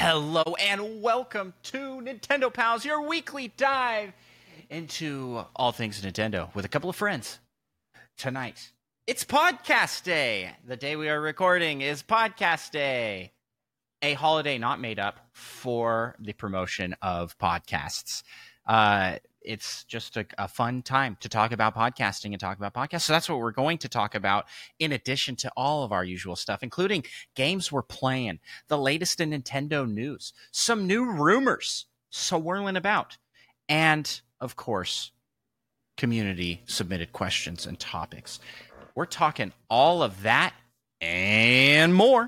Hello and welcome to Nintendo Pals, your weekly dive into all things Nintendo with a couple of friends. Tonight, it's Podcast Day. The day we are recording is Podcast Day, a holiday not made up for the promotion of podcasts. It's just a fun time to talk about podcasting and talk about podcasts. So that's what we're going to talk about in addition to all of our usual stuff, including games we're playing, the latest in Nintendo news, some new rumors swirling about, and, of course, community submitted questions and topics. We're talking all of that and more.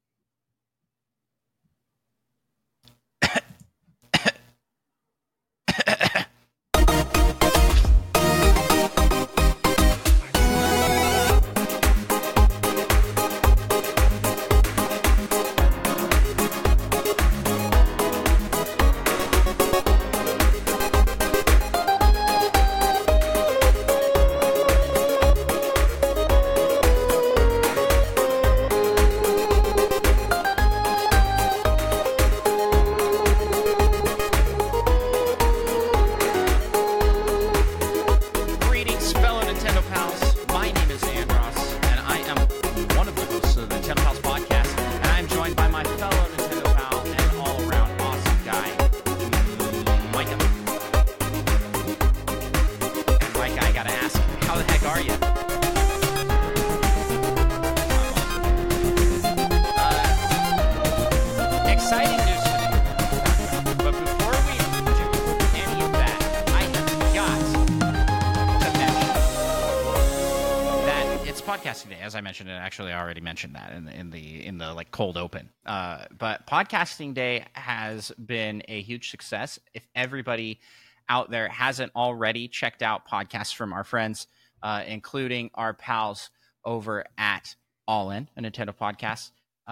As I mentioned, and actually I already mentioned that in the like cold open. But Podcasting Day has been a huge success. If everybody out there hasn't already checked out podcasts from our friends, including our pals over at All In, a Nintendo podcast,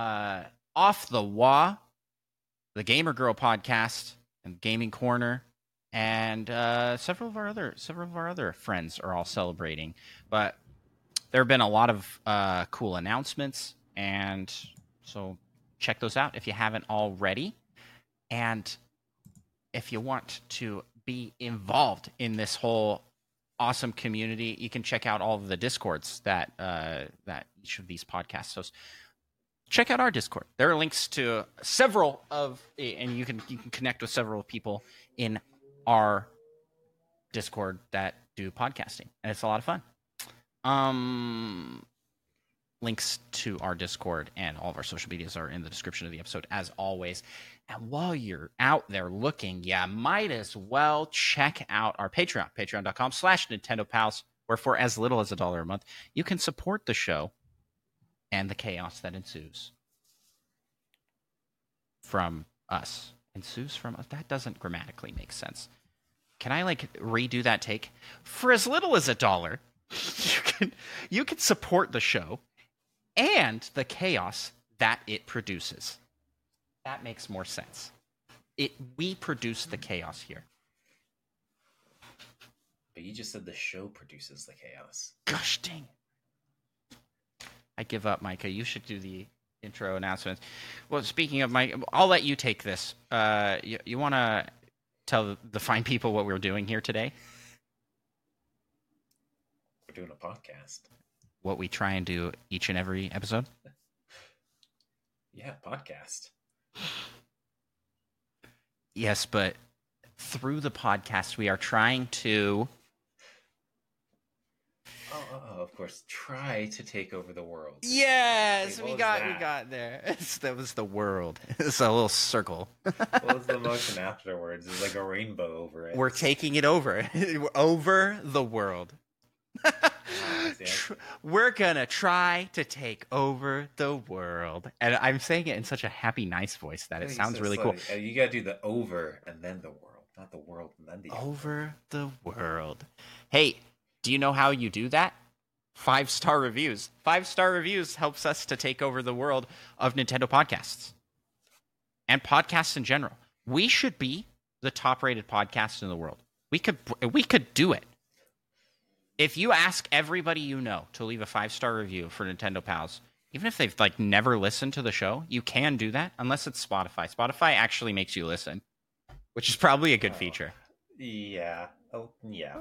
Off the Wah, the Gamer Girl podcast, and Gaming Corner, and several of our other friends are all celebrating, but there have been a lot of cool announcements, and so check those out if you haven't already. And if you want to be involved in this whole awesome community, you can check out all of the Discords that each of these podcasts hosts. Check out our Discord. There are links to several of, and you can connect with several people in our Discord that do podcasting, and it's a lot of fun. Links to our Discord and all of our social medias are in the description of the episode, as always. And while you're out there looking, you might as well check out our Patreon, patreon.com/NintendoPals, where for as little as $1 a month, you can support the show and the chaos that ensues from us. Ensues from us? That doesn't grammatically make sense. Can I, redo that take? For as little as $1, you can support the show and the chaos that it produces. That makes more sense. We produce the chaos here. But you just said the show produces the chaos. Gosh dang it. I give up, Micah. You should do the intro announcements. Well, speaking of Mike, I'll let you take this. You want to tell the fine people what we're doing here today? Doing a podcast. What we try and do each and every episode? Yeah, podcast. Yes, but through the podcast, we are trying to... of course, try to take over the world. Yes, we got there. That was the world. It's a little circle. What was the motion afterwards? It's like a rainbow over it. We're taking it over. Over the world. We're gonna try to take over the world, and I'm saying it in such a happy, nice voice that it sounds really cool. You gotta do the over and then the world, not the world and then the over the world. Hey, do you know how you do that? 5-star reviews. 5-star reviews helps us to take over the world of Nintendo podcasts and podcasts in general. We should be the top-rated podcast in the world. We could do it. If you ask everybody you know to leave a 5-star review for Nintendo Pals, even if they've like never listened to the show, you can do that unless it's Spotify. Spotify actually makes you listen, which is probably a good feature. Yeah. Oh, yeah.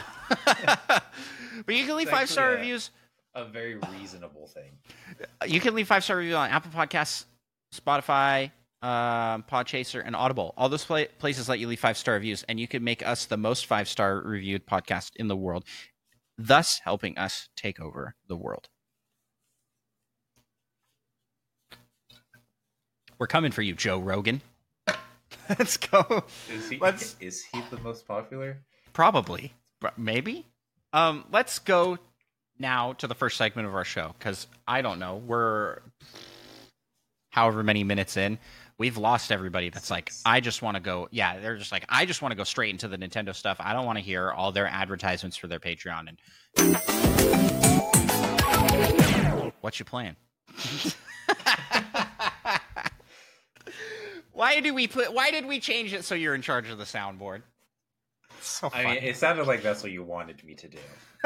But you can leave It's 5-star actually reviews. A very reasonable thing. You can leave 5-star reviews on Apple Podcasts, Spotify, Podchaser, and Audible. All those places let you leave 5-star reviews, and you can make us the most 5-star reviewed podcast in the world, thus helping us take over the world. We're coming for you, Joe Rogan. Let's go. Is he the most popular? Probably. Maybe. Let's go now to the first segment of our show, because I don't know. We're however many minutes in. We've lost everybody that's like, I just want to go. Yeah, they're just like, I just want to go straight into the Nintendo stuff. I don't want to hear all their advertisements for their Patreon. And what you playing? Why did we change it so you're in charge of the soundboard? So I mean, it sounded like that's what you wanted me to do.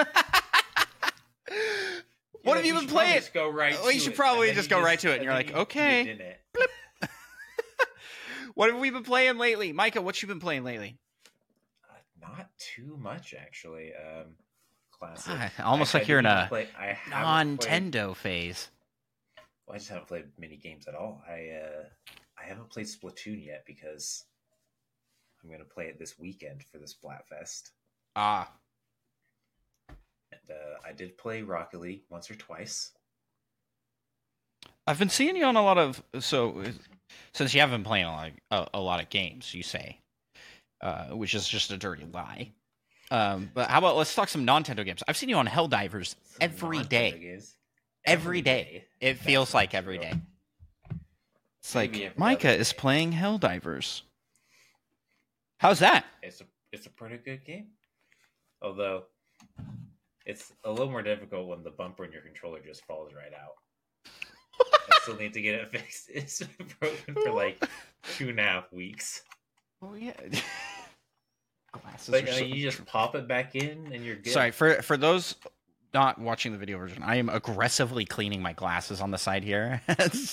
What have you been playing? Just go right. You should probably just go right to it. And you're like, okay. What have we been playing lately, Micah? What you been playing lately? Not too much, actually. Classic. Almost like you're in a non-Nintendo phase. Well, I just haven't played mini games at all. I haven't played Splatoon yet because I'm going to play it this weekend for the Splatfest. Ah. And I did play Rocket League once or twice. I've been seeing you on a lot of... So, since you haven't been playing a lot of games, you say, which is just a dirty lie. But how about let's talk some Nintendo games. I've seen you on Helldivers every day. Every day. It feels like every day. It's like, Micah is playing Helldivers. How's that? It's a pretty good game. Although, it's a little more difficult when the bumper in your controller just falls right out. I still need to get it fixed. It's been broken for like 2.5 weeks. Oh, yeah. Glasses like, are so you just pop it back in and you're good. Sorry, for those not watching the video version, I am aggressively cleaning my glasses on the side here.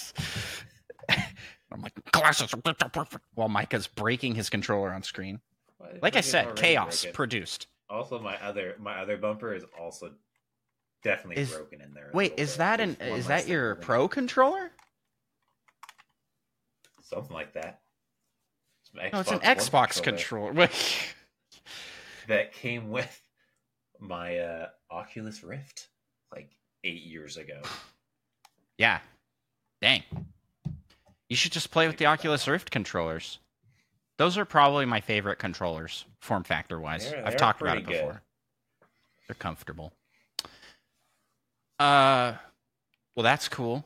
I'm like, glasses are perfect, while Micah's breaking his controller on screen. Like I said, chaos produced. Also, my other bumper is also definitely broken in there. Wait, is that your Pro controller? Something like that. No, it's an Xbox controller. That came with my Oculus Rift like 8 years ago. Yeah. Dang. You should just play with the Oculus Rift controllers. Those are probably my favorite controllers, form factor wise. I've talked about it before. Good. They're comfortable. Well, that's cool.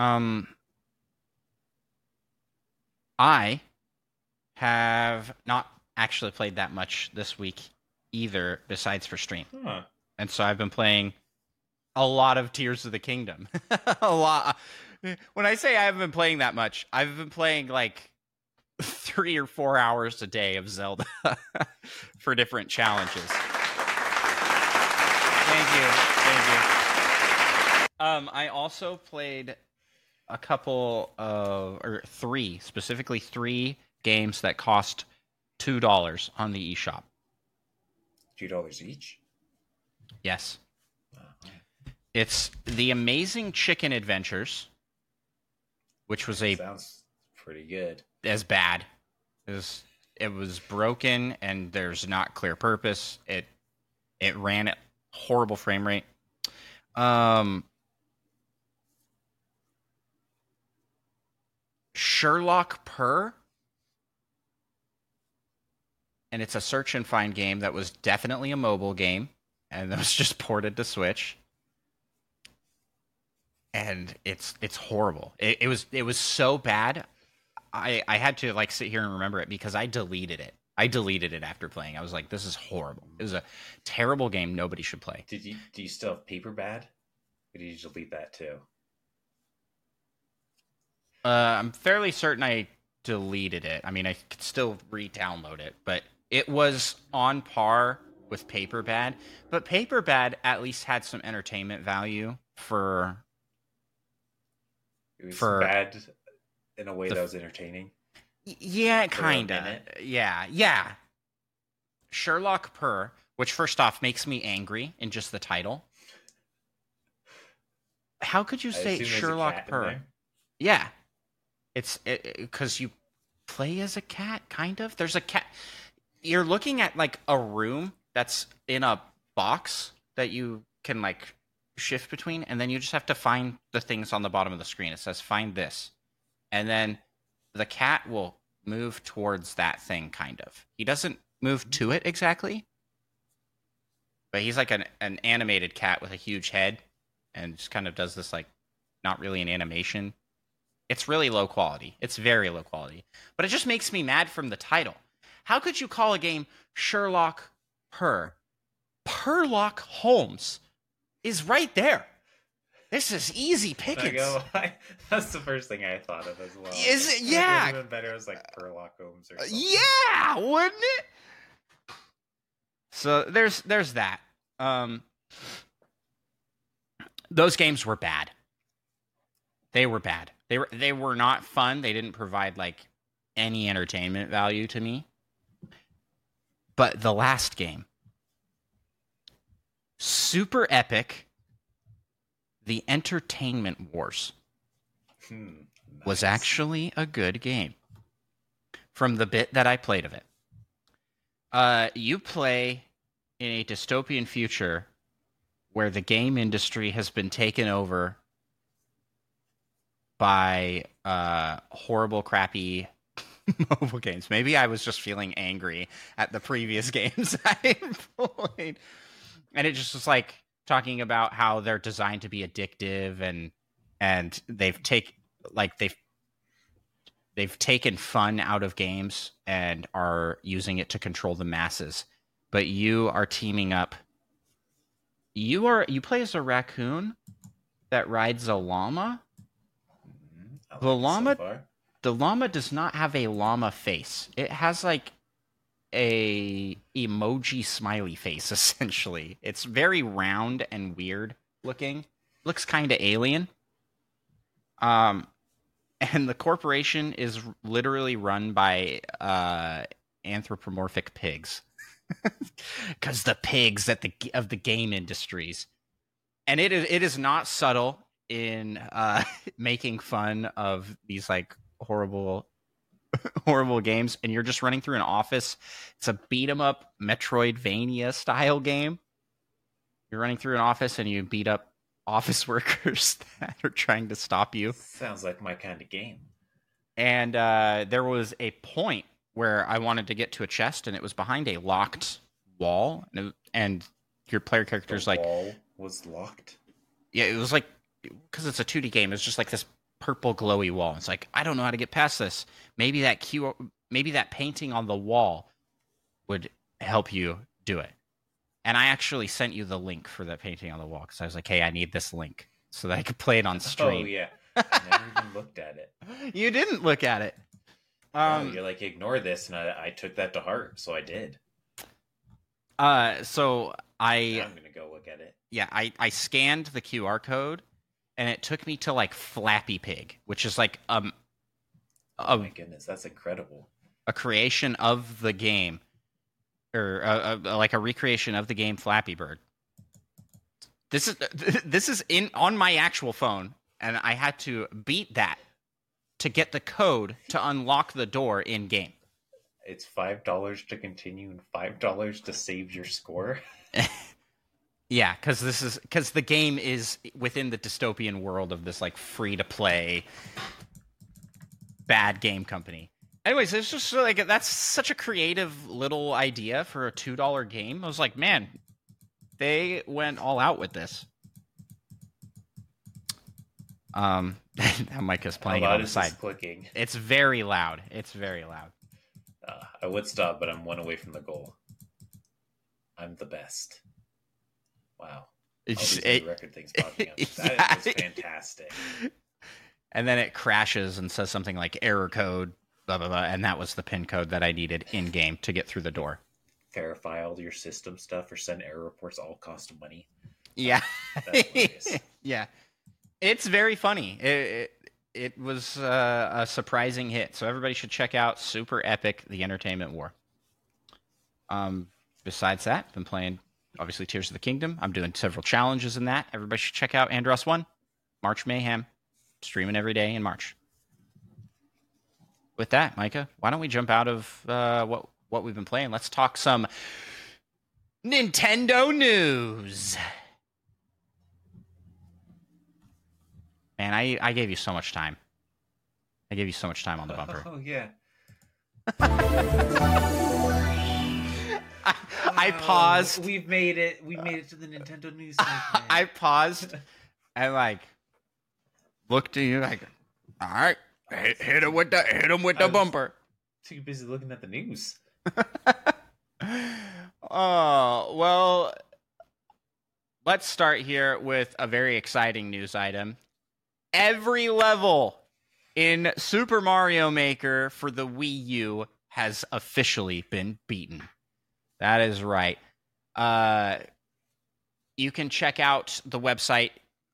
I have not actually played that much this week either, besides for stream. Huh. And so I've been playing a lot of Tears of the Kingdom. A lot. When I say I haven't been playing that much, I've been playing like 3 or 4 hours a day of Zelda for different challenges. Thank you. I also played a couple of, or specifically three games that cost $2 on the eShop. $2 each? Yes. It's The Amazing Chicken Adventures, which was sounds pretty good. As bad. It was broken and there's not clear purpose. It ran at horrible frame rate. Sherlock Purr. And it's a search and find game that was definitely a mobile game, and that was just ported to Switch. And it's horrible. It was so bad. I had to like sit here and remember it because I deleted it. I deleted it after playing. I was like, this is horrible. It was a terrible game nobody should play. Do you still have Paper Bad? Or did you delete that too? I'm fairly certain I deleted it. I mean, I could still re-download it, but it was on par with Paper Bad. But Paper Bad at least had some entertainment value for It was for bad in a way the that was entertaining. Yeah, For a kind of. minute. Yeah. Sherlock Purr, which first off makes me angry in just the title. How could you I say assume there's a Sherlock cat in Purr? there. Yeah, it's because you play as a cat, kind of. There's a cat. You're looking at like a room that's in a box that you can like shift between, and then you just have to find the things on the bottom of the screen. It says find this, and then the cat will move towards that thing, kind of. He doesn't move to it exactly, but he's like an animated cat with a huge head, and just kind of does this like not really an animation. It's really low quality. It's very low quality. But it just makes me mad from the title. How could you call a game Sherlock Purr? Sherlock Holmes is right there. This is easy pickings. That's the first thing I thought of as well. Is it? It Yeah. was even better. It was like Sherlock Holmes or something. Yeah, wouldn't it? So there's that. Those games were bad. They were bad. They were not fun. They didn't provide like any entertainment value to me. But the last game, super epic, The Entertainment Wars, was actually a good game. From the bit that I played of it, you play in a dystopian future where the game industry has been taken over by horrible, crappy mobile games. Maybe I was just feeling angry at the previous games I played. And it just was like talking about how they're designed to be addictive and they've taken fun out of games and are using it to control the masses. But you are teaming up. You play as a raccoon that rides a llama. The llama does not have a llama face. It has like a emoji smiley face, essentially. It's very round and weird looking. Looks kind of alien. And the corporation is literally run by anthropomorphic pigs. Because the pigs of the game industries. And it is not subtle in making fun of these like horrible games, and you're just running through an office. It's a beat 'em up Metroidvania style game. You're running through an office and you beat up office workers that are trying to stop you. Sounds like my kind of game. And there was a point where I wanted to get to a chest, and it was behind a locked wall, and your player character's The like, wall was locked. Yeah, it was like, because it's a 2D game, it's just like this purple glowy wall. It's like, I don't know how to get past this. Maybe that painting on the wall would help you do it. And I actually sent you the link for that painting on the wall because I was like, hey, I need this link so that I could play it on stream. Oh yeah, I never even looked at it. You didn't look at it. You're like, ignore this, and I took that to heart, so I did. So I'm gonna go look at it. Yeah, I scanned the QR code, and it took me to like Flappy Pig, which is like Oh my goodness, that's incredible. A creation of the game, or like a recreation of the game Flappy Bird. This is on my actual phone, and I had to beat that to get the code to unlock the door in game. It's $5 to continue and $5 to save your score. Yeah, because the game is within the dystopian world of this like free to play bad game company. Anyways, it's just like that's such a creative little idea for a $2 game. I was like, man, they went all out with this. Mike is playing it on the side. Clicking. It's very loud. It's very loud. I would stop, but I'm one away from the goal. I'm the best. Wow. All these record things popping up. That was fantastic. And then it crashes and says something like error code, blah, blah, blah. And that was the PIN code that I needed in-game to get through the door. Verify all your system stuff or send error reports, all cost money. Yeah. That's hilarious. Yeah. It's very funny. it was a surprising hit. So everybody should check out Super Epic: The Entertainment War. Besides that, been playing obviously Tears of the Kingdom. I'm doing several challenges in that. Everybody should check out Andros 1, March Mayhem, streaming every day in March. With that, Micah, why don't we jump out of what we've been playing? Let's talk some Nintendo news. Man, I gave you so much time. I gave you so much time on the bumper. Oh yeah. I paused. We've made it. We made it to the Nintendo news segment. I paused and like looked at you like, all right, hit him with the bumper. Too busy looking at the news. Oh well, let's start here with a very exciting news item. Every level in Super Mario Maker for the Wii U has officially been beaten. That is right. You can check out the website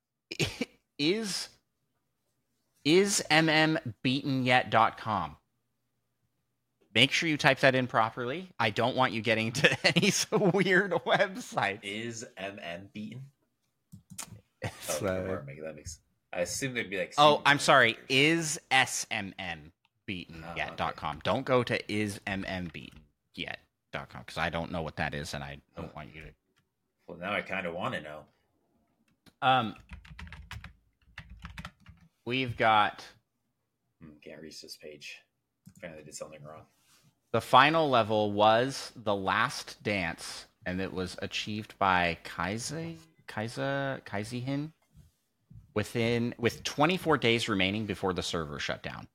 ismmbeatenyet.com. Make sure you type that in properly. I don't want you getting to any weird website. Is MM beaten? It's, that makes. I assume they'd be like. Oh, I'm sorry. Is smmbeatenyet.com. Don't go to ismmbeatenyet.com because I don't know what that is, and I don't want you to. Well, now I kind of want to know. We've got. Can't reach this page. Apparently, did something wrong. The final level was The Last Dance, and it was achieved by Kaizihin with 24 days remaining before the server shut down.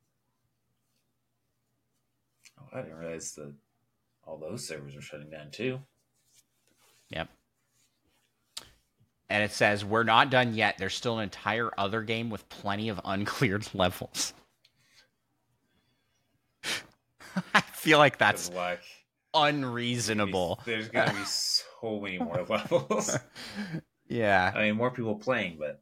Oh, I didn't realize that all those servers are shutting down too. Yep. And it says, we're not done yet. There's still an entire other game with plenty of uncleared levels. I feel like that's unreasonable. There's going to be so many more levels. Yeah. I mean, more people playing, but...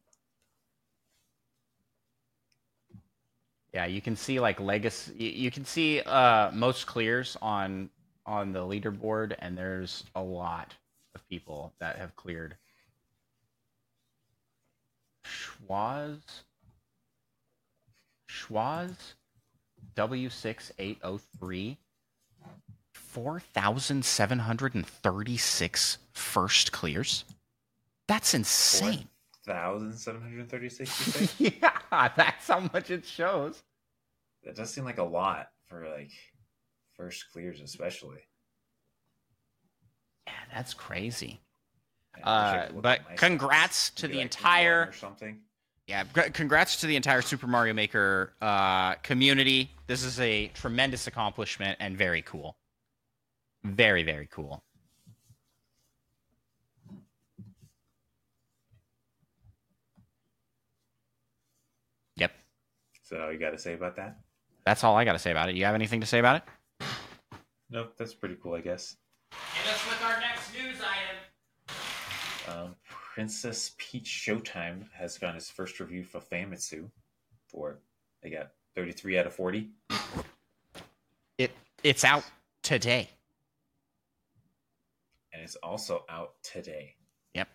Yeah, you can see like legacy. You can see most clears on the leaderboard, and there's a lot of people that have cleared. Schwaz W6803 4,736 first clears. That's insane. 4,736, you say? Yeah, that's how much it shows. That does seem like a lot for like first clears, especially. Yeah, that's crazy. But congrats to the entire or something. Yeah, congrats to the entire Super Mario Maker community. This is a tremendous accomplishment and very cool. Very, very cool. Yep. So you got to say about that? That's all I got to say about it. You have anything to say about it? Nope, that's pretty cool, I guess. Hit us with our next news item. Princess Peach Showtime has gotten its first review for Famitsu. They got 33 out of 40. It's out today. And it's also out today. Yep.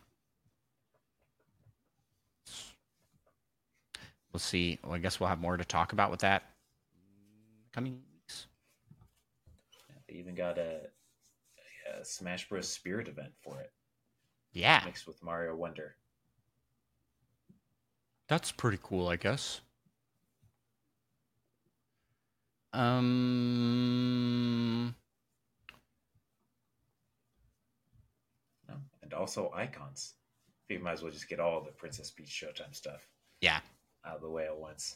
We'll see. Well, I guess we'll have more to talk about with that coming weeks. They even got a Smash Bros. Spirit event for it. Yeah. Mixed with Mario Wonder. That's pretty cool, I guess. And also icons. You might as well just get all the Princess Peach Showtime stuff. Yeah. Out of the way at once.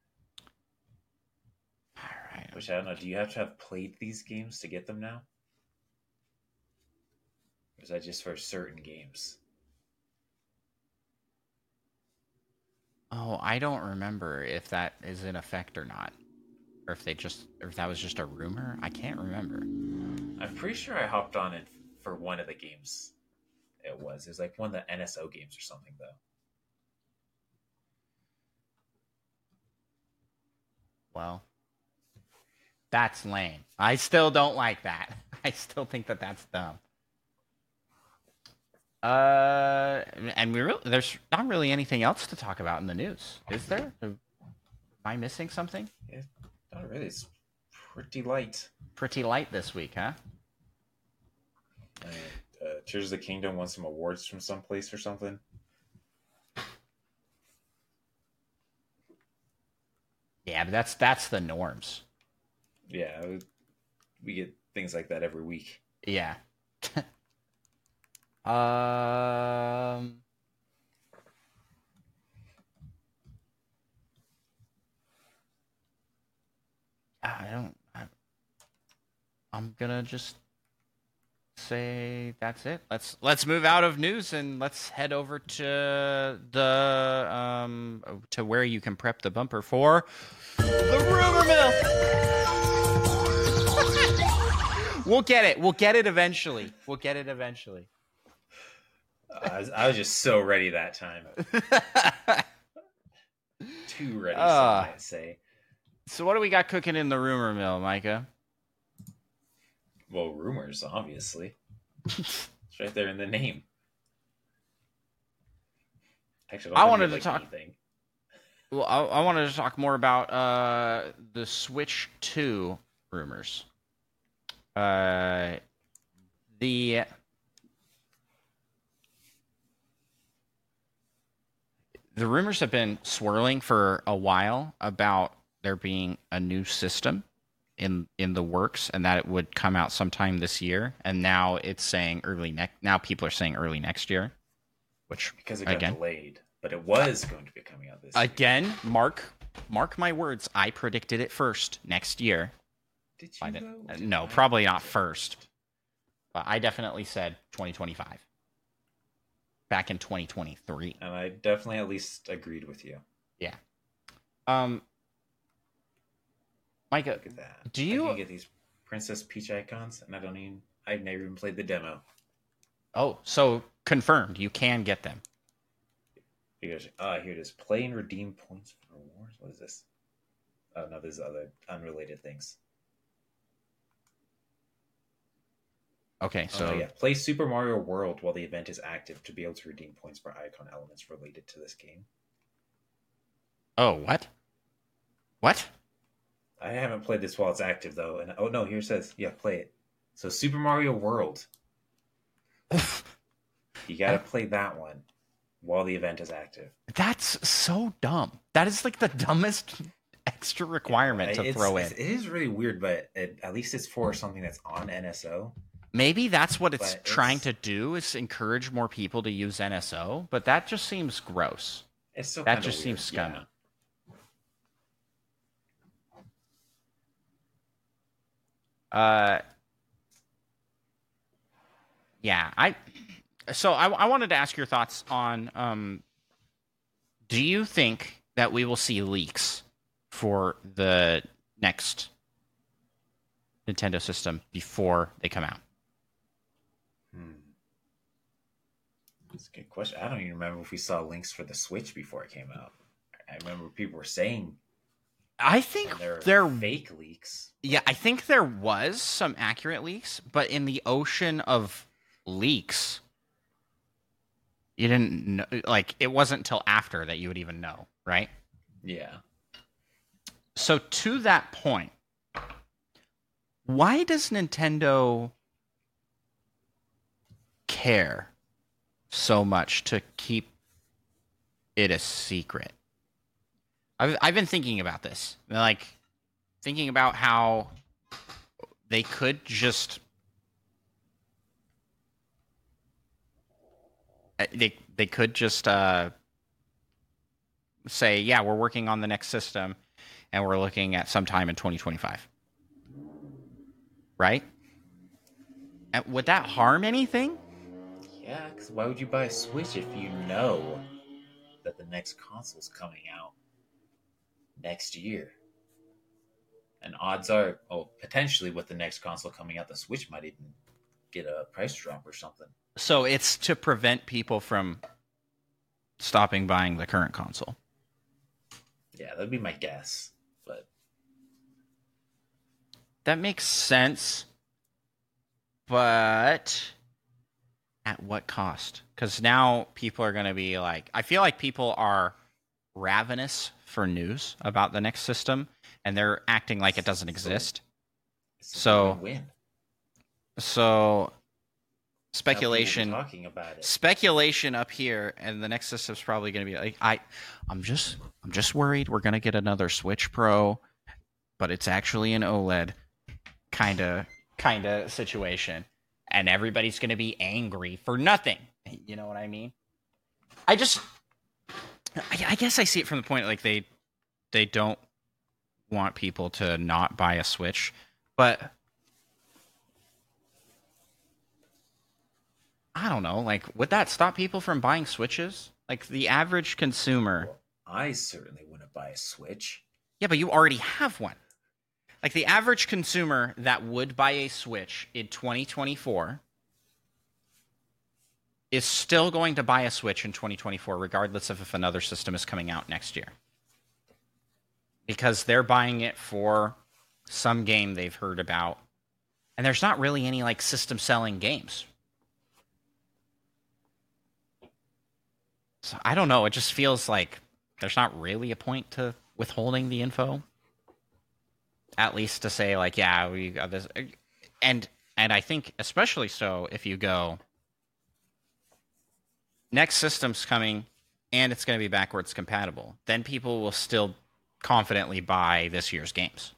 All right. Which I don't know. Do you have to have played these games to get them now? Or is that just for certain games? Oh, I don't remember if that is in effect or not. Or if that was just a rumor. I can't remember. I'm pretty sure I hopped on it for one of the games. It was like one of the NSO games or something, though. Well, that's lame. I still don't like that. I still think that that's dumb. And there's not really anything else to talk about in the news, is there? Am I missing something? Yeah, not really. It's pretty light. Pretty light this week, huh? Tears of the Kingdom won some awards from someplace or something. Yeah, but that's the norms. Yeah, we get things like that every week. Yeah. I'm gonna just say that's it. Let's move out of news and let's head over to the to where you can prep the bumper for the rumor mill. We'll get it. We'll get it eventually. I was just so ready that time. Too ready, some might say. So what do we got cooking in the rumor mill, Micah? Well, rumors, obviously. It's right there in the name. Actually, I wanted to talk. Anything. Well, I wanted to talk more about the Switch 2 rumors. The rumors have been swirling for a while about there being a new system in the works and that it would come out sometime this year, and now it's saying now people are saying early next year, which because it got delayed, but it was going to be coming out this year. Again, mark my words, I predicted it first next year. Did you no, probably not first. But I definitely said 2025. Back in 2023. And I definitely at least agreed with you. Yeah. Micah, look at that. Do you get these Princess Peach icons? And I've never even played the demo. Oh, so confirmed. You can get them. Here it is. Play and redeem points for rewards. What is this? Oh, no, there's other unrelated things. Okay, so... yeah. Play Super Mario World while the event is active to be able to redeem points for icon elements related to this game. Oh, what? What? I haven't played this while it's active, though. And oh, no, here it says, yeah, play it. So Super Mario World. You gotta play that one while the event is active. That's so dumb. That is like the dumbest extra requirement to throw in. It is really weird, but at least it's for something that's on NSO. Maybe that's what it's trying to do, is encourage more people to use NSO, but that just seems gross. It's so that just seems scummy. Yeah. I wanted to ask your thoughts on do you think that we will see leaks for the next Nintendo system before they come out? That's a good question. I don't even remember if we saw links for the Switch before it came out. I remember people were saying I think they're fake leaks. Yeah, I think there was some accurate leaks, but in the ocean of leaks, you didn't know, like, it wasn't until after that you would even know, right? Yeah. So to that point, why does Nintendo care so much to keep it a secret? I've been thinking about this, like thinking about how they could just they could just say, yeah, we're working on the next system and we're looking at sometime in 2025, right? And would that harm anything? Yeah, because why would you buy a Switch if you know that the next console's coming out next year? And odds are, potentially with the next console coming out, the Switch might even get a price drop or something. So it's to prevent people from stopping buying the current console. Yeah, that'd be my guess. But that makes sense, but at what cost? Because now people are going to be like, I feel like people are ravenous for news about the next system, and they're acting like it doesn't exist. So, so speculation, talking about it. Speculation up here, and the next system's probably going to be like, I'm just worried we're going to get another Switch Pro, but it's actually an OLED kind of situation, and everybody's going to be angry for nothing. You know what I mean? I guess I see it from the point like they don't want people to not buy a Switch, but I don't know. Like, would that stop people from buying Switches? Like the average consumer. Well, I certainly wouldn't buy a Switch. Yeah, but you already have one. Like the average consumer that would buy a Switch in 2024 is still going to buy a Switch in 2024, regardless of if another system is coming out next year. Because they're buying it for some game they've heard about. And there's not really any like system selling games. So I don't know. It just feels like there's not really a point to withholding the info. At least to say like, yeah, we got this. And I think especially so if you go, next system's coming and it's going to be backwards compatible, then people will still confidently buy this year's games.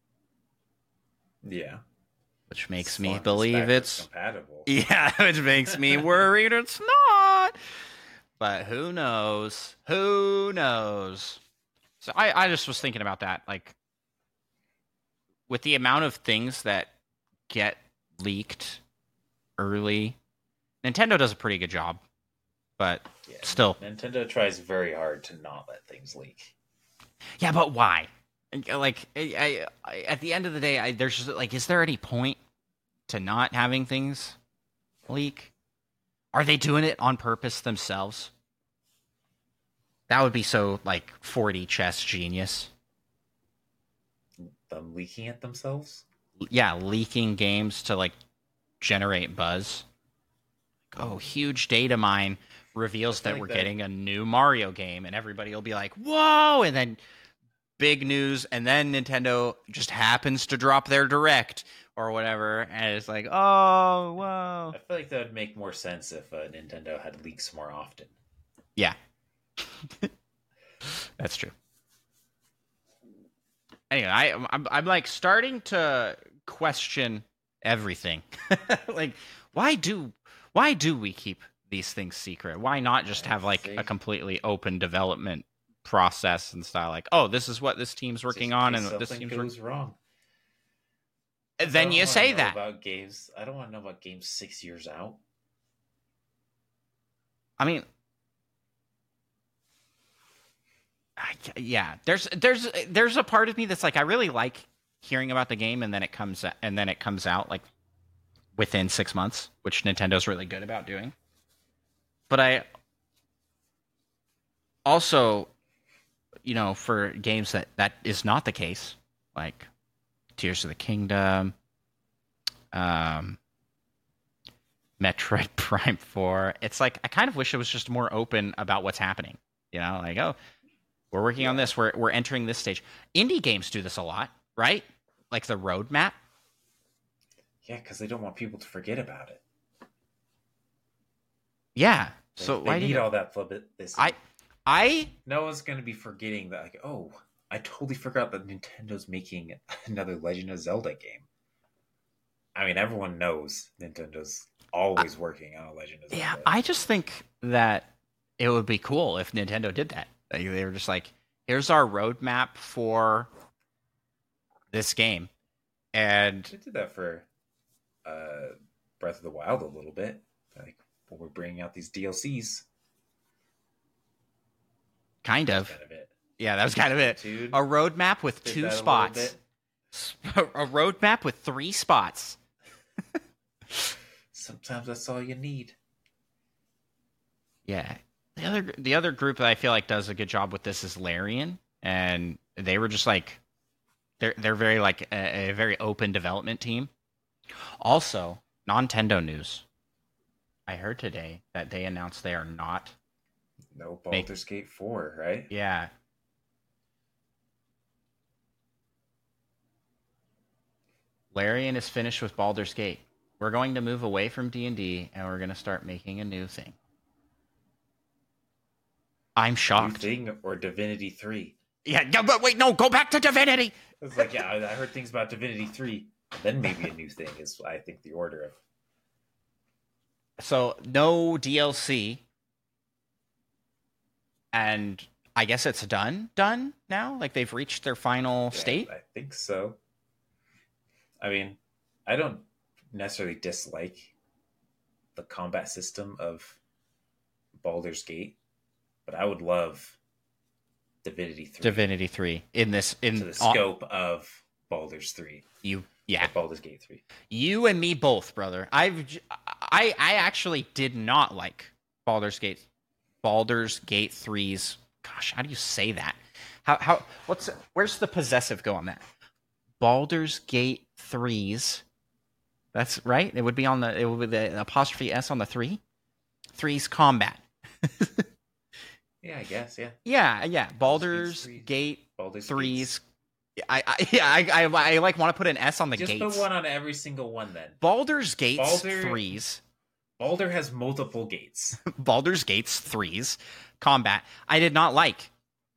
Yeah. Which makes me believe it's compatible. Yeah, which makes me worried it's not. But who knows? Who knows? So I just was thinking about that. Like, with the amount of things that get leaked early, Nintendo does a pretty good job. But still. Nintendo tries very hard to not let things leak. Yeah, but why? Like, I at the end of the day, there's just, like, is there any point to not having things leak? Are they doing it on purpose themselves? That would be so, like, 4D chess genius. Them leaking it themselves? Yeah, leaking games to, like, generate buzz. Oh, huge data mine reveals that we're getting a new Mario game, and everybody will be like, whoa! And then big news, and then Nintendo just happens to drop their Direct or whatever, and it's like, oh, whoa. I feel like that would make more sense if Nintendo had leaks more often. Yeah. That's true. Anyway, I'm like starting to question everything. Like, why do we keep these things secret? Why not just have like a completely open development process and style? Like, oh, this is what this team's working on, and this team's goes wrong. Then you say that about games. I don't want to know about games 6 years out. I mean, yeah, there's a part of me that's like, I really like hearing about the game, and then it comes out like within 6 months, which Nintendo's really good about doing. But I also, you know, for games that is not the case, like Tears of the Kingdom, Metroid Prime 4, it's like I kind of wish it was just more open about what's happening. You know, like, oh, we're working on this, we're entering this stage. Indie games do this a lot, right? Like the roadmap. Yeah, because they don't want people to forget about it. Yeah. So they need all that publicity. No one's going to be forgetting that, like, oh, I totally forgot that Nintendo's making another Legend of Zelda game. I mean, everyone knows Nintendo's always working on a Legend of Zelda. Yeah, I just think that it would be cool if Nintendo did that. Like, they were just like, here's our roadmap for this game. And they did that for Breath of the Wild a little bit. Like, well, we're bringing out these DLCs. Kind of. Kind of it. Yeah, that was kind of it. Dude, a roadmap with 2 spots. A roadmap with 3 spots. Sometimes that's all you need. Yeah. The other group that I feel like does a good job with this is Larian, and they were just like, They're very like a very open development team. Also, Nintendo news. I heard today that they announced they are not No make. Baldur's Gate 4, right? Yeah, Larian is finished with Baldur's Gate. We're going to move away from D&D and we're going to start making a new thing. I'm New shocked. thing or Divinity 3? Yeah, but wait, no, go back to Divinity. It's like, yeah, I heard things about Divinity 3. Then maybe a new thing is, I think, the order of. So no DLC, and I guess it's done now. Like they've reached their final state. I think so. I mean, I don't necessarily dislike the combat system of Baldur's Gate, but I would love Divinity 3. Divinity 3 in the scope of Baldur's 3. Baldur's Gate 3. You and me both, brother. I actually did not like Baldur's Gate 3's. Gosh, how do you say that? Where's the possessive go on that? Baldur's Gate 3's. That's right. It would be the apostrophe S on the 3. 3's combat. Yeah, I guess. Yeah. Yeah. Baldur's Gate 3's. I like want to put an S on the gates. Just put one on every single one then. Baldur's Gate 3's. Baldur has multiple gates. Baldur's Gate 3's combat. I did not like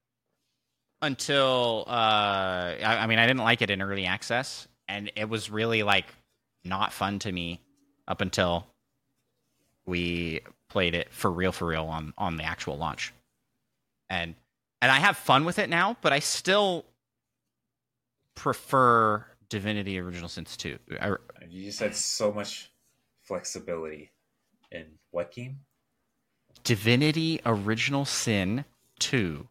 until I didn't like it in early access, and it was really like not fun to me up until we played it for real on the actual launch. And I have fun with it now, but I still prefer Divinity Original Sins 2. You just had so much flexibility in what game? Divinity Original Sin 2.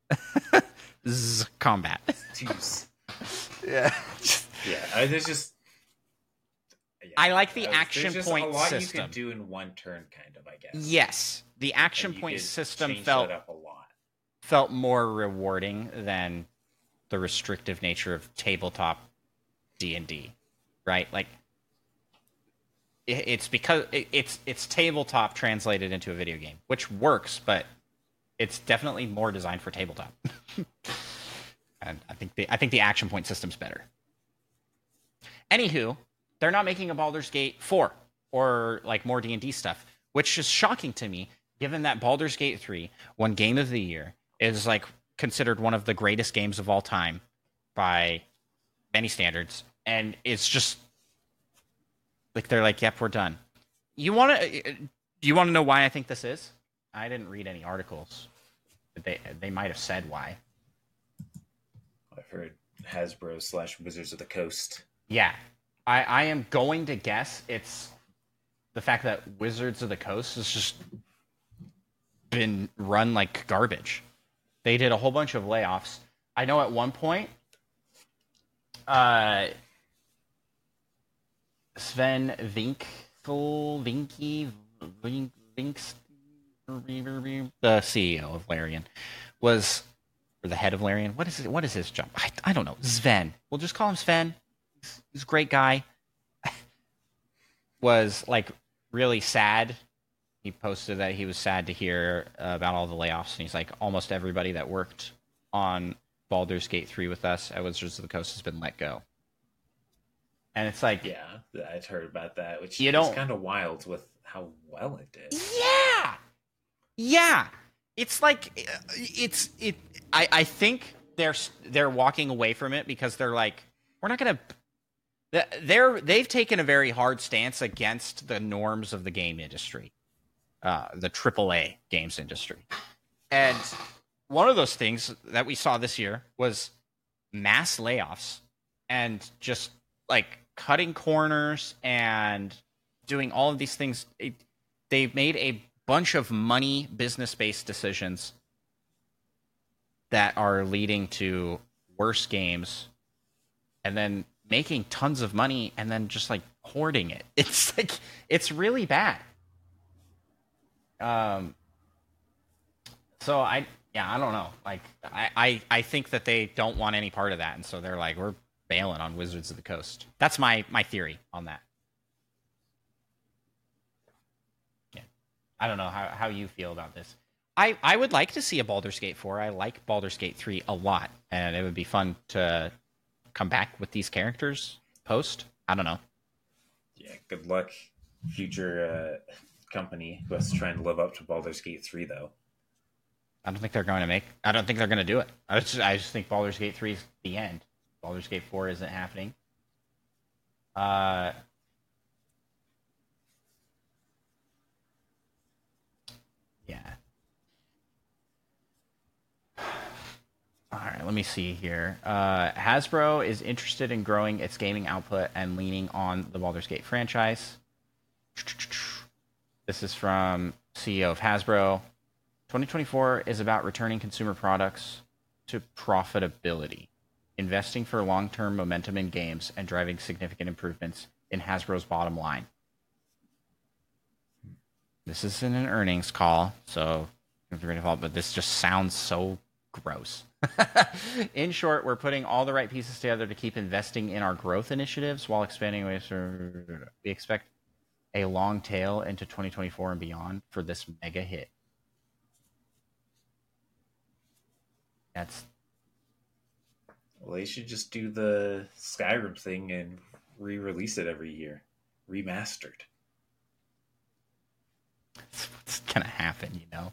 Combat. Jeez. Yeah. There's just. Yeah, I like the action just point a lot system. You could do in one turn, kind of. I guess. Yes, the action point system felt more rewarding than the restrictive nature of tabletop D&D, right? Like it's because it's tabletop translated into a video game, which works, but it's definitely more designed for tabletop. And I think the action point system's better. Anywho, they're not making a Baldur's Gate 4 or like more D&D stuff, which is shocking to me, given that Baldur's Gate 3 won Game of the Year, is like considered one of the greatest games of all time by many standards, and it's just like they're like, "Yep, we're done." Do you want to know why I think this is? I didn't read any articles, but they might have said why. I've heard Hasbro / Wizards of the Coast. Yeah, I am going to guess it's the fact that Wizards of the Coast has just been run like garbage. They did a whole bunch of layoffs. I know at one point, Sven Vinky, the CEO of Larian, or the head of Larian. What is his job? I don't know. Sven. We'll just call him Sven. He's a great guy. Was like really sad. He posted that he was sad to hear about all the layoffs, and he's like, almost everybody that worked on Baldur's Gate 3 with us at Wizards of the Coast has been let go. And it's like, yeah, I'd heard about that, which is kind of wild with how well it did. Yeah. It's like I think they're walking away from it because they're like, we're not gonna. They've taken a very hard stance against the norms of the game industry, the AAA games industry, and one of those things that we saw this year was mass layoffs and just like cutting corners and doing all of these things. They've made a bunch of money business-based decisions that are leading to worse games, and then making tons of money and then just like hoarding it. It's like, it's really bad. So I don't know. Like I think that they don't want any part of that, and so they're like, we're bailing on Wizards of the Coast. That's my theory on that. Yeah, I don't know how you feel about this. I would like to see a Baldur's Gate 4. I like Baldur's Gate 3 a lot, and it would be fun to come back with these characters post. I don't know. Yeah, good luck, future company who has to try and live up to Baldur's Gate 3, though. I don't think they're going to do it. I just think Baldur's Gate 3 is the end. Baldur's Gate 4 isn't happening. Yeah. All right, let me see here. Hasbro is interested in growing its gaming output and leaning on the Baldur's Gate franchise. This is from CEO of Hasbro. 2024 is about returning consumer products to profitability, investing for long-term momentum in games, and driving significant improvements in Hasbro's bottom line. This isn't an earnings call, so but this just sounds so gross. In short, we're putting all the right pieces together to keep investing in our growth initiatives while expanding ways. We expect a long tail into 2024 and beyond for this mega hit. Well, they should just do the Skyrim thing and re-release it every year, remastered. That's what's gonna happen, you know.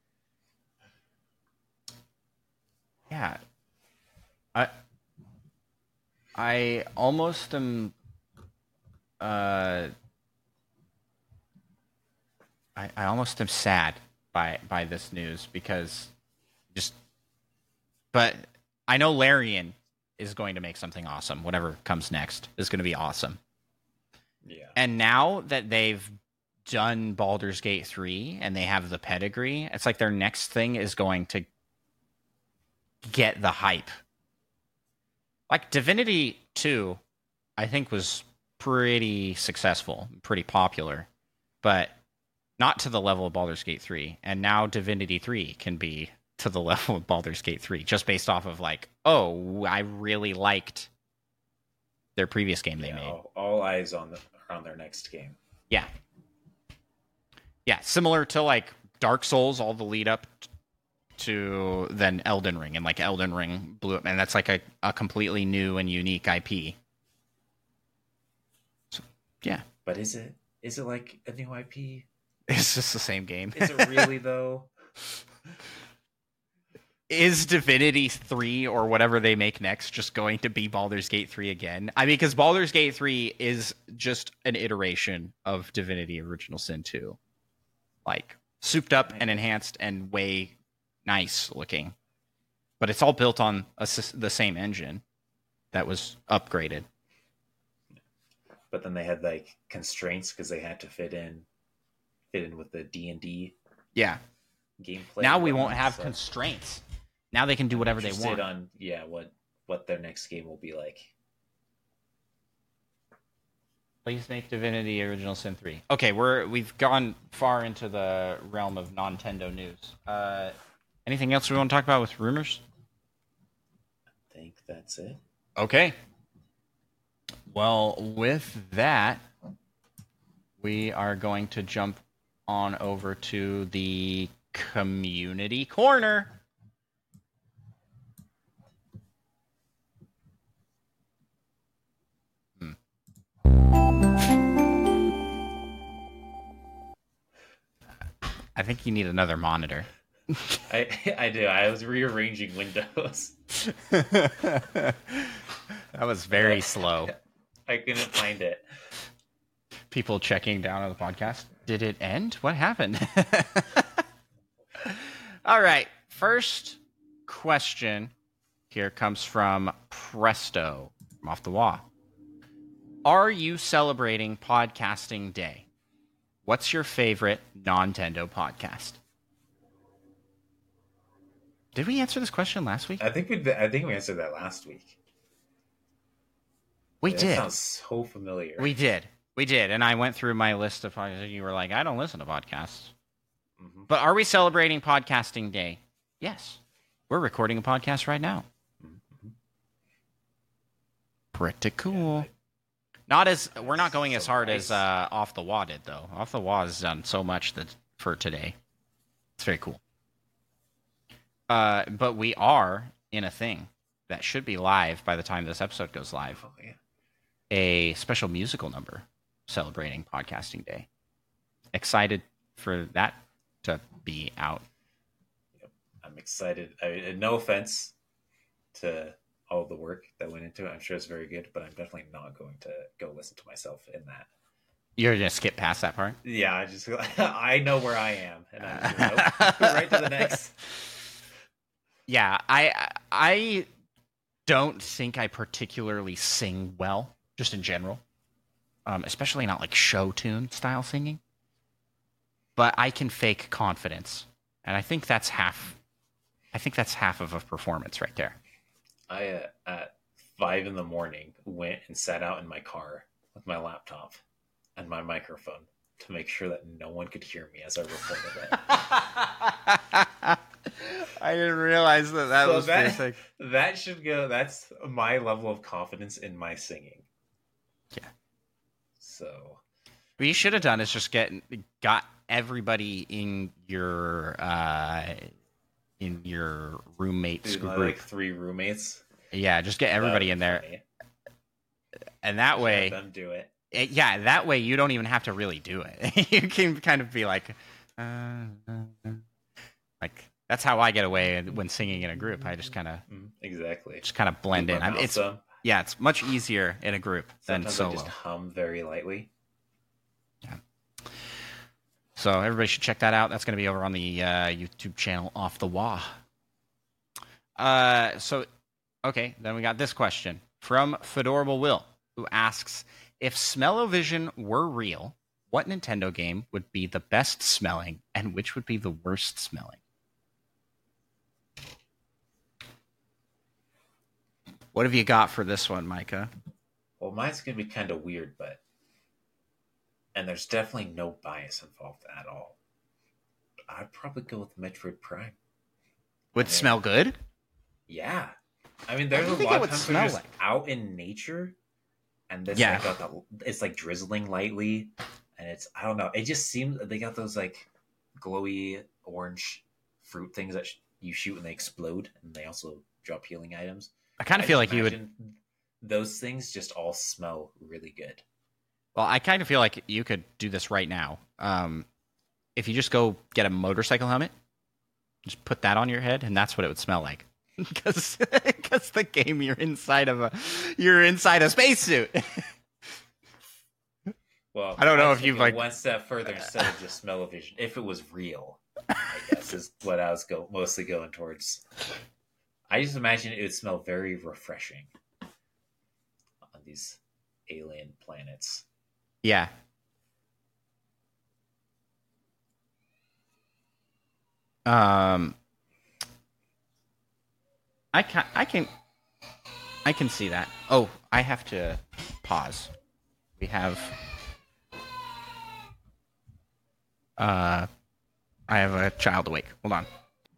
Yeah, I almost am. I almost am sad by this news because but I know Larian is going to make something awesome. Whatever comes next is going to be awesome. Yeah. And now that they've done Baldur's Gate 3 and they have the pedigree, it's like their next thing is going to get the hype. Like Divinity 2, I think was pretty successful, pretty popular, but not to the level of Baldur's Gate 3. And now Divinity 3 can be to the level of Baldur's Gate 3, just based off of like, oh, I really liked their previous game they made. All eyes on their next game. Yeah. Yeah, similar to like Dark Souls, all the lead up to then Elden Ring, and like Elden Ring blew up, and that's like a completely new and unique IP. So, yeah. But is it like a new IP? It's just the same game. Is it really though? Is Divinity 3 or whatever they make next just going to be Baldur's Gate 3 again? I mean, because Baldur's Gate 3 is just an iteration of Divinity Original Sin 2. Like, souped up and enhanced and way nice looking. But it's all built on the same engine that was upgraded. But then they had, like, constraints because they had to fit in with the D&D gameplay. Now we won't have constraints. Now they can do whatever they want. On what their next game will be like. Please make Divinity Original Sin 3. Okay, we've gone far into the realm of Nintendo news. Anything else we want to talk about with rumors? I think that's it. Okay. Well, with that, we are going to jump on over to the community corner. I think you need another monitor. I do. I was rearranging windows. That was very slow. I couldn't find it. People checking down on the podcast. Did it end? What happened? All right. First question here comes from Presto from Off the Wall. Are you celebrating Podcasting Day? What's your favorite Nintendo podcast? Did we answer this question last week? I think we answered that last week. We did. That sounds so familiar. We did. And I went through my list of podcasts, and you were like, I don't listen to podcasts. Mm-hmm. But are we celebrating Podcasting Day? Yes. We're recording a podcast right now. Pretty cool. Not as we're not going as hard nice. as Off the Wall did though. Off the Wall has done so much that for today. It's very cool. But we are in a thing that should be live by the time this episode goes live. Oh, yeah. A special musical number celebrating Podcasting Day. Excited for that to be out. Yep. I'm excited. No offense to all the work that went into it. I'm sure it's very good, but I'm definitely not going to go listen to myself in that. You're gonna skip past that part? Yeah, I know where I am, and I'm just nope, right to the next. Yeah, I don't think I particularly sing well, just in general, especially not like show tune style singing. But I can fake confidence, and I think that's half. I think that's half of a performance right there. I at 5 a.m. went and sat out in my car with my laptop and my microphone to make sure that no one could hear me as I recorded it. I didn't realize that was basic. That should go. That's my level of confidence in my singing. Yeah. So what you should have done is just got everybody in your roommates group. Like 3 roommates. Yeah, just get everybody in there, funny. And that way, let them do it. Yeah, that way you don't even have to really do it. You can kind of be like that's how I get away when singing in a group. I just kind of blend in. It's much easier in a group than solo. I just hum very lightly. Yeah. So everybody should check that out. That's going to be over on the YouTube channel Off the Wall. Okay, then we got this question from Fedorable Will, who asks, if smell-o-vision were real, what Nintendo game would be the best smelling and which would be the worst smelling? What have you got for this one, Micah? Well, mine's going to be kind of weird, and there's definitely no bias involved at all. I'd probably go with Metroid Prime. Would smell good? Yeah. I mean, there's a lot of times when you're just out in nature, and this it's like drizzling lightly, and I don't know, it just seems they got those like glowy orange fruit things that you shoot and they explode, and they also drop healing items. I kind of feel like you would. Those things just all smell really good. Well, I kind of feel like you could do this right now. If you just go get a motorcycle helmet, just put that on your head, and that's what it would smell like. Because the game you're inside a spacesuit. Well, I don't know if you've one step further instead of just smell-o-vision. If it was real, I guess is what I was mostly going towards. I just imagine it would smell very refreshing on these alien planets. Yeah. I can see that. Oh, I have to pause. We have I have a child awake. Hold on.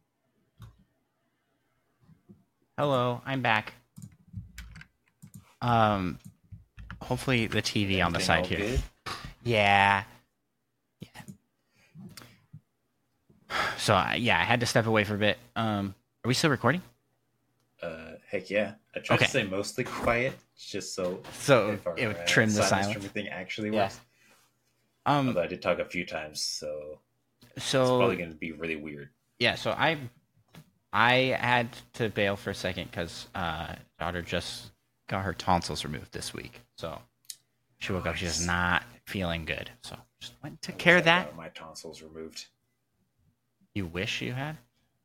Hello, I'm back. Hopefully the TV on the side here. Good? Yeah. So I had to step away for a bit. Are we still recording? Heck yeah. I tried to stay mostly quiet, just so it would trim the silence. Everything actually works. Although I did talk a few times, so it's probably going to be really weird. Yeah, so I had to bail for a second because daughter just got her tonsils removed this week. So she woke up, she's not feeling good. So just went and took care of that. My tonsils removed. You wish you had?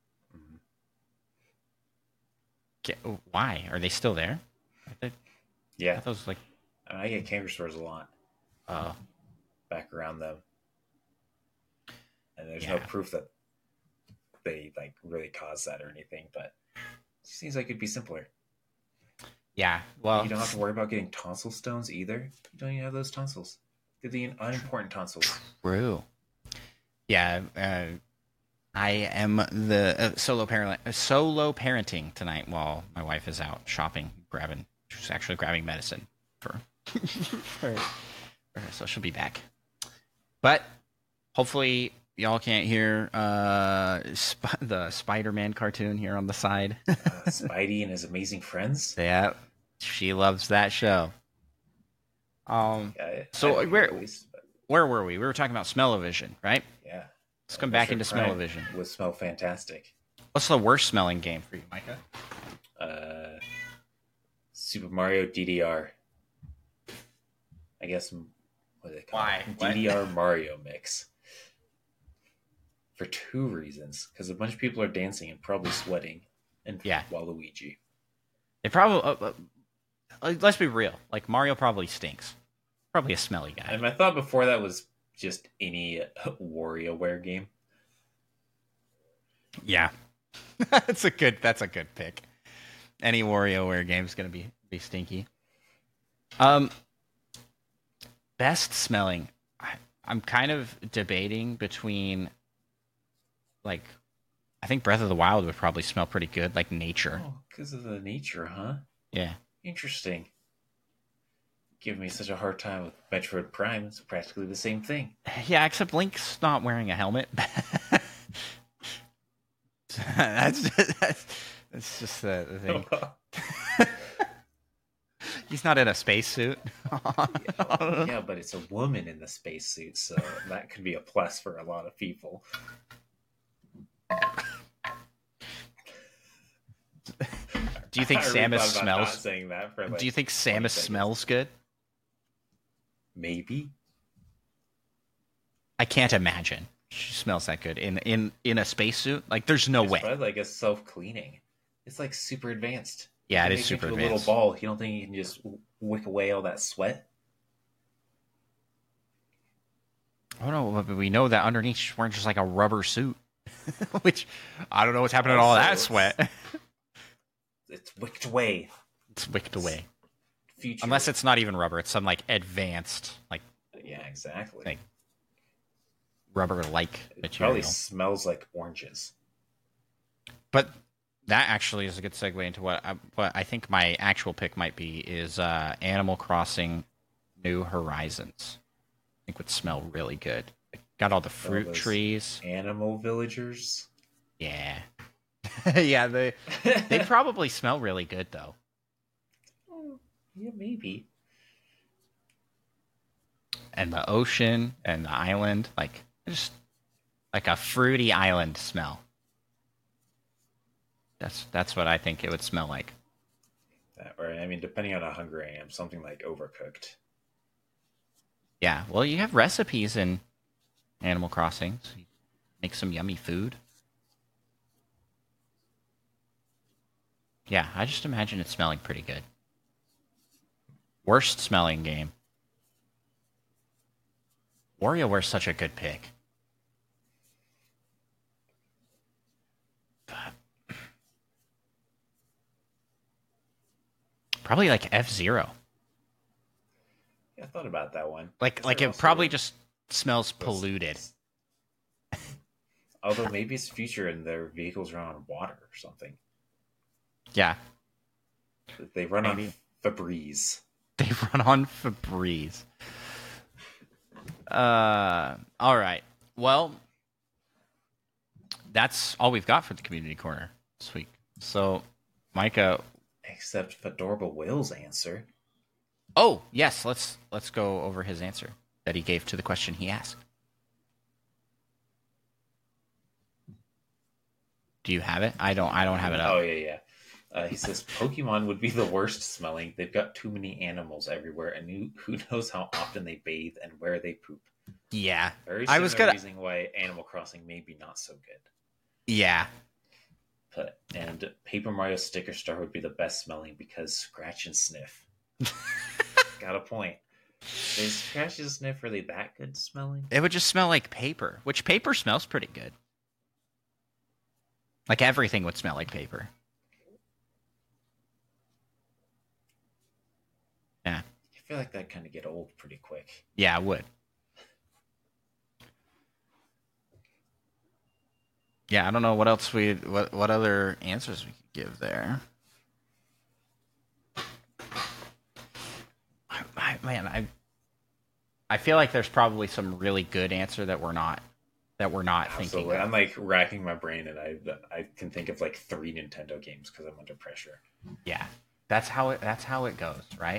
Why? Are they still there? Yeah. Those I get canker sores a lot. Back around them. And there's no proof that they really cause that or anything, but it seems like it'd be simpler. Yeah. Well, you don't have to worry about getting tonsil stones either. You don't even have those tonsils. They're the unimportant tonsils. True. Yeah. I am the solo parenting tonight while my wife is out shopping, grabbing She's actually grabbing medicine for, so she'll be back. But hopefully y'all can't hear the Spider-Man cartoon here on the side. Spidey and his amazing friends. Yeah, she loves that show. So where were we? We were talking about smell-o-vision, right? Yeah. Let's come back into smell-o-vision. Would smell fantastic. What's the worst smelling game for you, Micah? Super Mario DDR. I guess what do they call it? DDR Mario Mix. For 2 reasons. Because a bunch of people are dancing and probably sweating. And Waluigi. It probably... let's be real. Like, Mario probably stinks. Probably a smelly guy. And my thought before that was just any WarioWare game. Yeah. That's a good pick. Any WarioWare game is going to be stinky. Best smelling. I'm kind of debating between, like, I think Breath of the Wild would probably smell pretty good, like nature. Oh, because of the nature, huh? Yeah. Interesting. Give me such a hard time with Metroid Prime. It's practically the same thing. Yeah, except Link's not wearing a helmet. that's just the thing. He's not in a spacesuit. Yeah, but it's a woman in the spacesuit, so that could be a plus for a lot of people. Do you think Samus smells? Saying that for like do you think Samus smells good? Maybe. I can't imagine she smells that good in a spacesuit. Like, there's no way. It's like a self-cleaning. It's like super advanced. Yeah, it is super advanced. A little ball. You don't think you can just wick away all that sweat? Oh no, but we know that underneath she's wearing just like a rubber suit, which I don't know what's happening to all that sweat. It's wicked away. It's wicked away. Future. Unless it's not even rubber; it's some like advanced, like exactly, like rubber-like material. Probably smells like oranges. But that actually is a good segue into what I think my actual pick might be is Animal Crossing New Horizons. I think would smell really good. Got all the fruit trees. Animal villagers. Yeah. Yeah, they probably smell really good though. Yeah, maybe. And the ocean and the island, like just like a fruity island smell. That's what I think it would smell like. Or I mean, depending on how hungry I am, something like Overcooked. Yeah, well, you have recipes in Animal Crossing. So you make some yummy food. Yeah, I just imagine it smelling pretty good. Worst smelling game. WarioWare's such a good pick. But probably like F-Zero. Yeah, I thought about that one. Like it probably just smells polluted. Although maybe it's future and their vehicles run on water or something. Yeah. They run on Febreze. They run on Febreze. All right. Well, that's all we've got for the community corner this week. So, Micah, except Fedorba Will's answer. Oh, yes, let's go over his answer that he gave to the question he asked. Do you have it? I don't have it up. Oh yeah. He says Pokemon would be the worst smelling. They've got too many animals everywhere, and who knows how often they bathe and where they poop. Yeah, very similar reason why Animal Crossing may be not so good. Yeah, and Paper Mario Sticker Star would be the best smelling because scratch and sniff. Got a point. Is scratch and sniff really that good smelling? It would just smell like paper, which paper smells pretty good. Like everything would smell like paper. Yeah. I feel like that kind of get old pretty quick. Yeah, it would. Yeah, I don't know what else what other answers we could give there. I feel like there's probably some really good answer that we're not thinking of. I'm like racking my brain, and I can think of like 3 Nintendo games because I'm under pressure. Yeah, that's how it goes, right?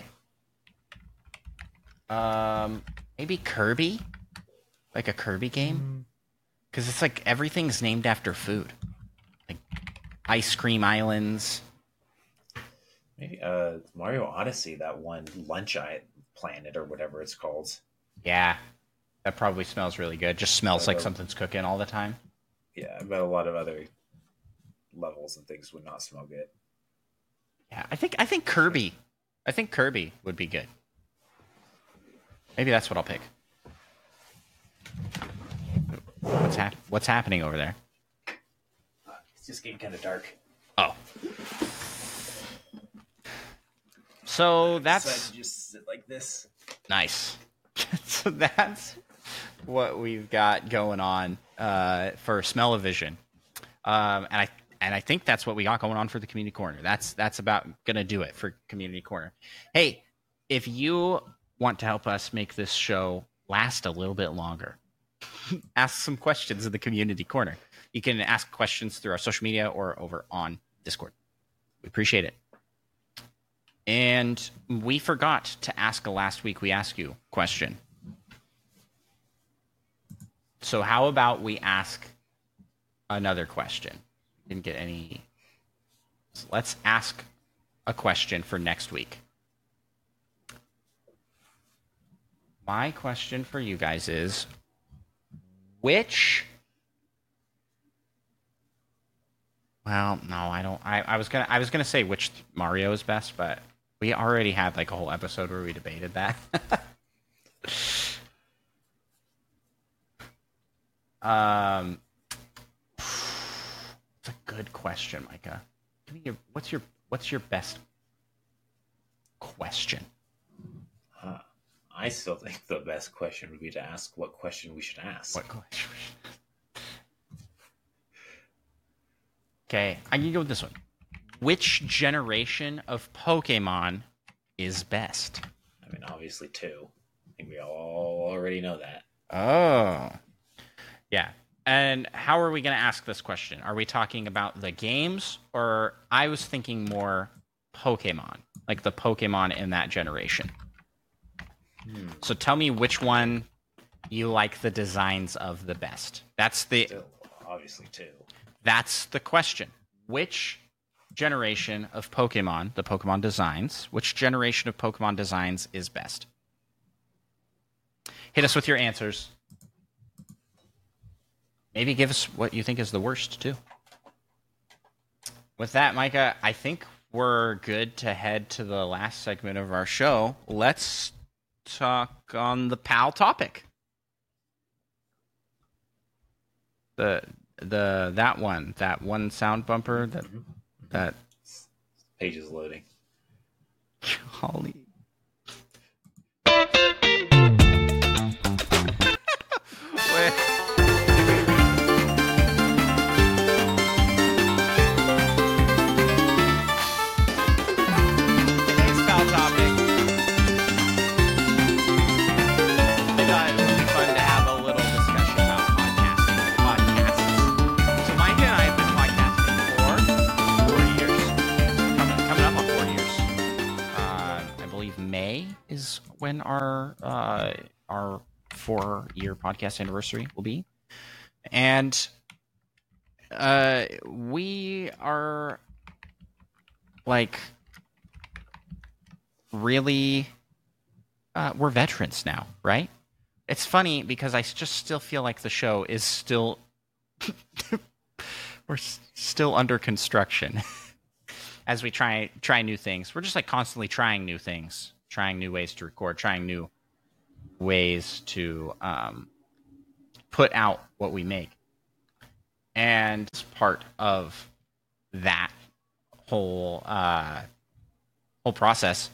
Maybe Kirby, like a Kirby game, because it's like everything's named after food, like Ice Cream Islands. Maybe Mario Odyssey, that one lunch planet or whatever it's called. Yeah, that probably smells really good. Just smells like something's cooking all the time. Yeah, but a lot of other levels and things would not smell good. Yeah, I think Kirby. I think Kirby would be good. Maybe that's what I'll pick. What's happening over there? It's just getting kind of dark. Oh. So that's just sit like this. Nice. So that's what we've got going on for Smell-O-Vision, and I think that's what we got going on for the Community Corner. That's about gonna do it for Community Corner. Hey, if you want to help us make this show last a little bit longer, ask some questions in the Community Corner. You can ask questions through our social media or over on Discord. We appreciate it. And we forgot to ask a last week we ask you question. So how about we ask another question? Didn't get any. So let's ask a question for next week. My question for you guys is, which... Well, no, I don't. I was gonna say which Mario is best, but we already had like a whole episode where we debated that. It's a good question, Micah. What's your best question? I still think the best question would be to ask what question we should ask. What question? Okay, I can go with this one. Which generation of Pokemon is best? I mean, obviously 2. I think we all already know that. Oh. Yeah. And how are we going to ask this question? Are we talking about the games, or I was thinking more Pokemon, like the Pokemon in that generation? So tell me which one you like the designs of the best. That's the... Still, obviously 2. That's the question. Which generation of Pokemon, the Pokemon designs, which generation of Pokemon designs is best? Hit us with your answers. Maybe give us what you think is the worst, too. With that, Micah, I think we're good to head to the last segment of our show. Let's talk on the PAL topic. That one sound bumper that page is loading. Holly. When our 4-year podcast anniversary will be, and we are like really we're veterans now, right? It's funny because I just still feel like the show is still we're still under construction as we try new things. We're just like constantly trying new things. Trying new ways to record, trying new ways to put out what we make. And as part of that whole process,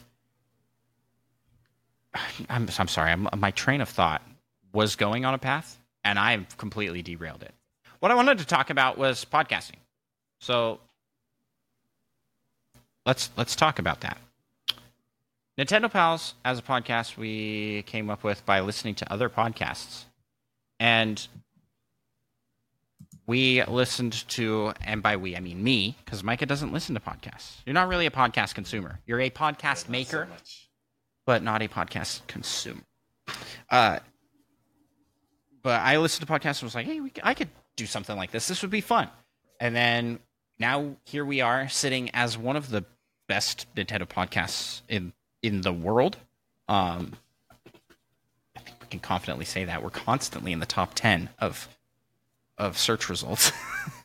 I'm sorry, my train of thought was going on a path, and I've completely derailed it. What I wanted to talk about was podcasting. So let's talk about that. Nintendo Pals, as a podcast, we came up with by listening to other podcasts. And we listened to, and by we, I mean me, because Micah doesn't listen to podcasts. You're not really a podcast consumer. You're a podcast maker, so much. But not a podcast consumer. But I listened to podcasts and was like, hey, I could do something like this. This would be fun. And then now here we are sitting as one of the best Nintendo podcasts in the world. I think we can confidently say that. We're constantly in the top 10 of search results.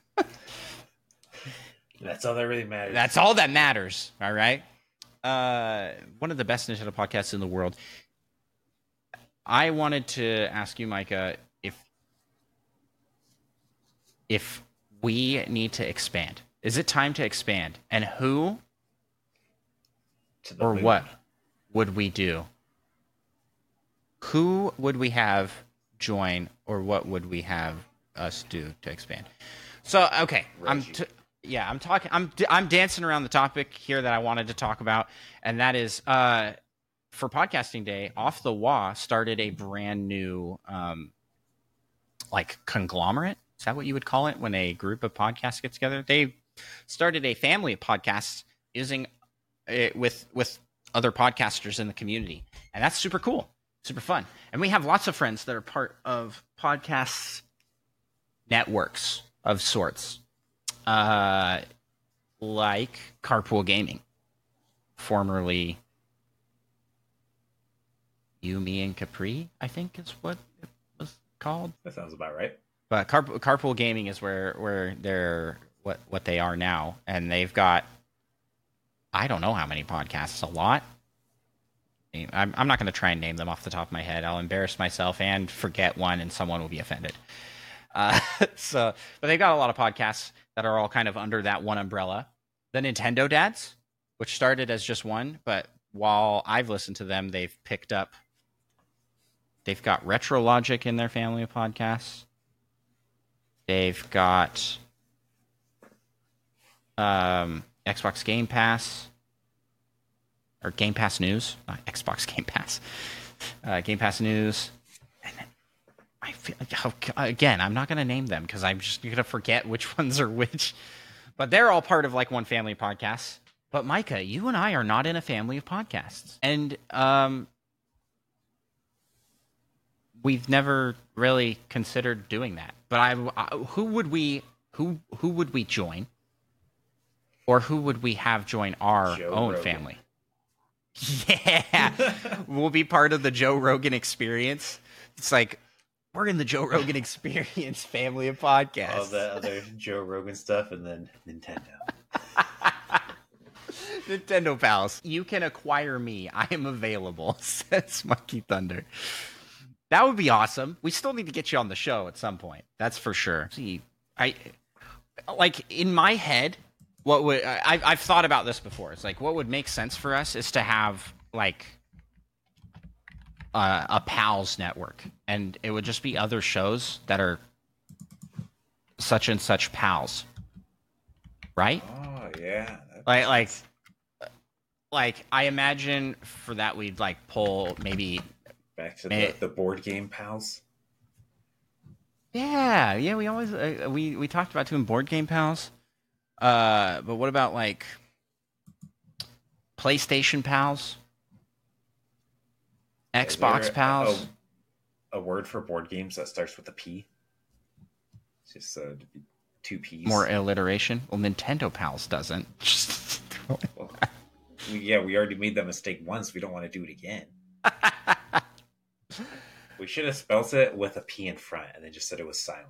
That's all that really matters. That's all that matters. All right. One of the best Nintendo podcasts in the world. I wanted to ask you, Micah, if we need to expand. Is it time to expand? And who or what would we do? Who would we have join, or what would we have us do to expand? So, okay, I'm dancing around the topic here that I wanted to talk about, and that is for Podcasting Day, Off the Wall started a brand new like conglomerate. Is that what you would call it when a group of podcasts get together? They started a family of podcasts using it with other podcasters in the community, and that's super cool, super fun. And we have lots of friends that are part of podcasts networks of sorts, like Carpool Gaming, formerly You, Me, and Capri, I think is what it was called. That sounds about right. But Carpool Gaming is where they're what they are now, and they've got, I don't know how many podcasts, a lot. I'm not going to try and name them off the top of my head. I'll embarrass myself and forget one, and someone will be offended. But they've got a lot of podcasts that are all kind of under that one umbrella. The Nintendo Dads, which started as just one, but while I've listened to them, they've got Retro Logic in their family of podcasts. They've got Xbox Game Pass, or Game Pass News, not Xbox Game Pass. Game Pass News. And then I feel like, again, I'm not going to name them because I'm just going to forget which ones are which. But they're all part of like one family of podcasts. But Micah, you and I are not in a family of podcasts. And we've never really considered doing that. But who would we join, or who would we have join our own Rogan. family? Yeah, we'll be part of the Joe Rogan Experience. It's like we're in the Joe Rogan Experience family of podcasts. All the other Joe Rogan stuff, and then Nintendo. Nintendo Pals. You can acquire me. I am available, says Monkey Thunder. That would be awesome. We still need to get you on the show at some point. That's for sure. See, I like in my head, what would I've thought about this before. It's like what would make sense for us is to have like a pals network, and it would just be other shows that are such and such pals, right? Oh yeah. Like I imagine for that we'd like pull maybe. Back to the board game pals. Yeah. We always we talked about doing board game pals. But what about like PlayStation pals, Xbox pals? A word for board games that starts with a P. It's just two P's. More alliteration. Well, Nintendo pals doesn't. Well, yeah, we already made that mistake once. We don't want to do it again. We should have spelt it with a P in front and then just said it was silent.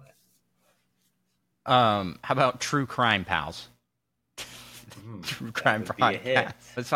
How about True Crime Pals? True Crime podcast.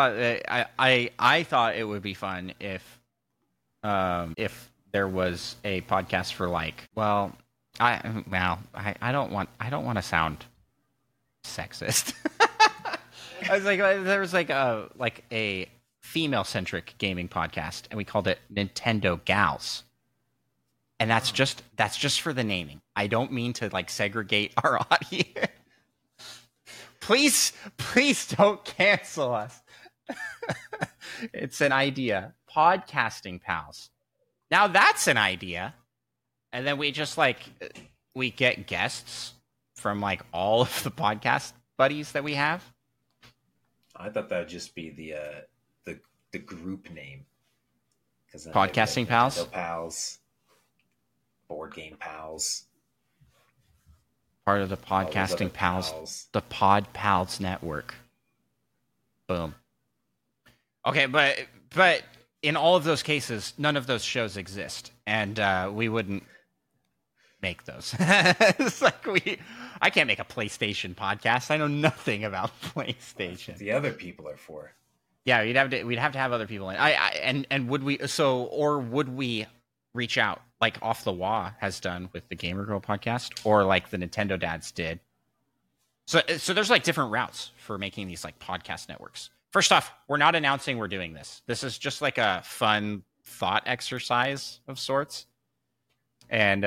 I thought it would be fun if there was a podcast for like, well, I don't want to sound sexist. I was like, there was like a female centric gaming podcast, and we called it Nintendo Gals. And that's just for the naming. I don't mean to like segregate our audience. Please don't cancel us. It's an idea. Podcasting pals. Now that's an idea. And then we just we get guests from like all of the podcast buddies that we have. I thought that would just be the group name. Podcasting pals? Nintendo pals. Board game pals. Part of the podcasting pals. The Pod Pals Network. Boom. Okay, but in all of those cases, none of those shows exist, and we wouldn't make those. It's like I can't make a PlayStation podcast. I know nothing about PlayStation. The other people are for. Yeah, we'd have to have other people in. And would we would we reach out like Off the Wah has done with the Gamer Girl podcast, or like the Nintendo Dads did? So there's like different routes for making these like podcast networks. First off, we're not announcing we're doing this. This is just like a fun thought exercise of sorts. And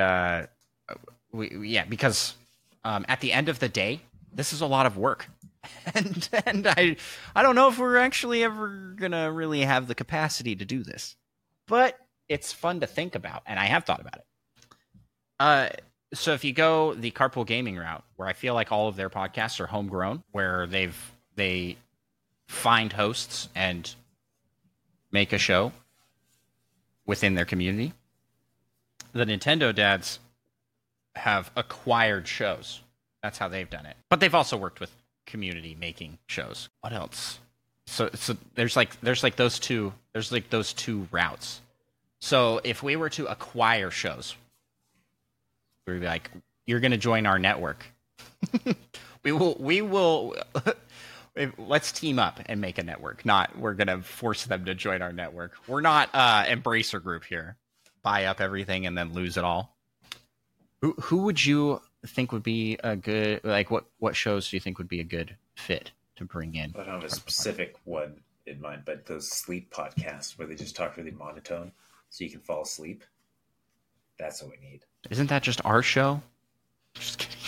because at the end of the day, this is a lot of work. And I don't know if we're actually ever gonna really have the capacity to do this. But it's fun to think about, and I have thought about it. So if you go the Carpool Gaming route, where I feel like all of their podcasts are homegrown, where they find hosts and make a show within their community, the Nintendo Dads have acquired shows. That's how they've done it. But they've also worked with community making shows. What else? So there's those two routes. So if we were to acquire shows, we'd be like, you're going to join our network. we will let's team up and make a network. Not we're going to force them to join our network. We're not Embracer Group here. Buy up everything and then lose it all. Who would you think would be a good, like what shows do you think would be a good fit to bring in? I don't have a specific one in mind, but those sleep podcasts where they just talk really monotone so you can fall asleep. That's what we need. Isn't that just our show? Just kidding.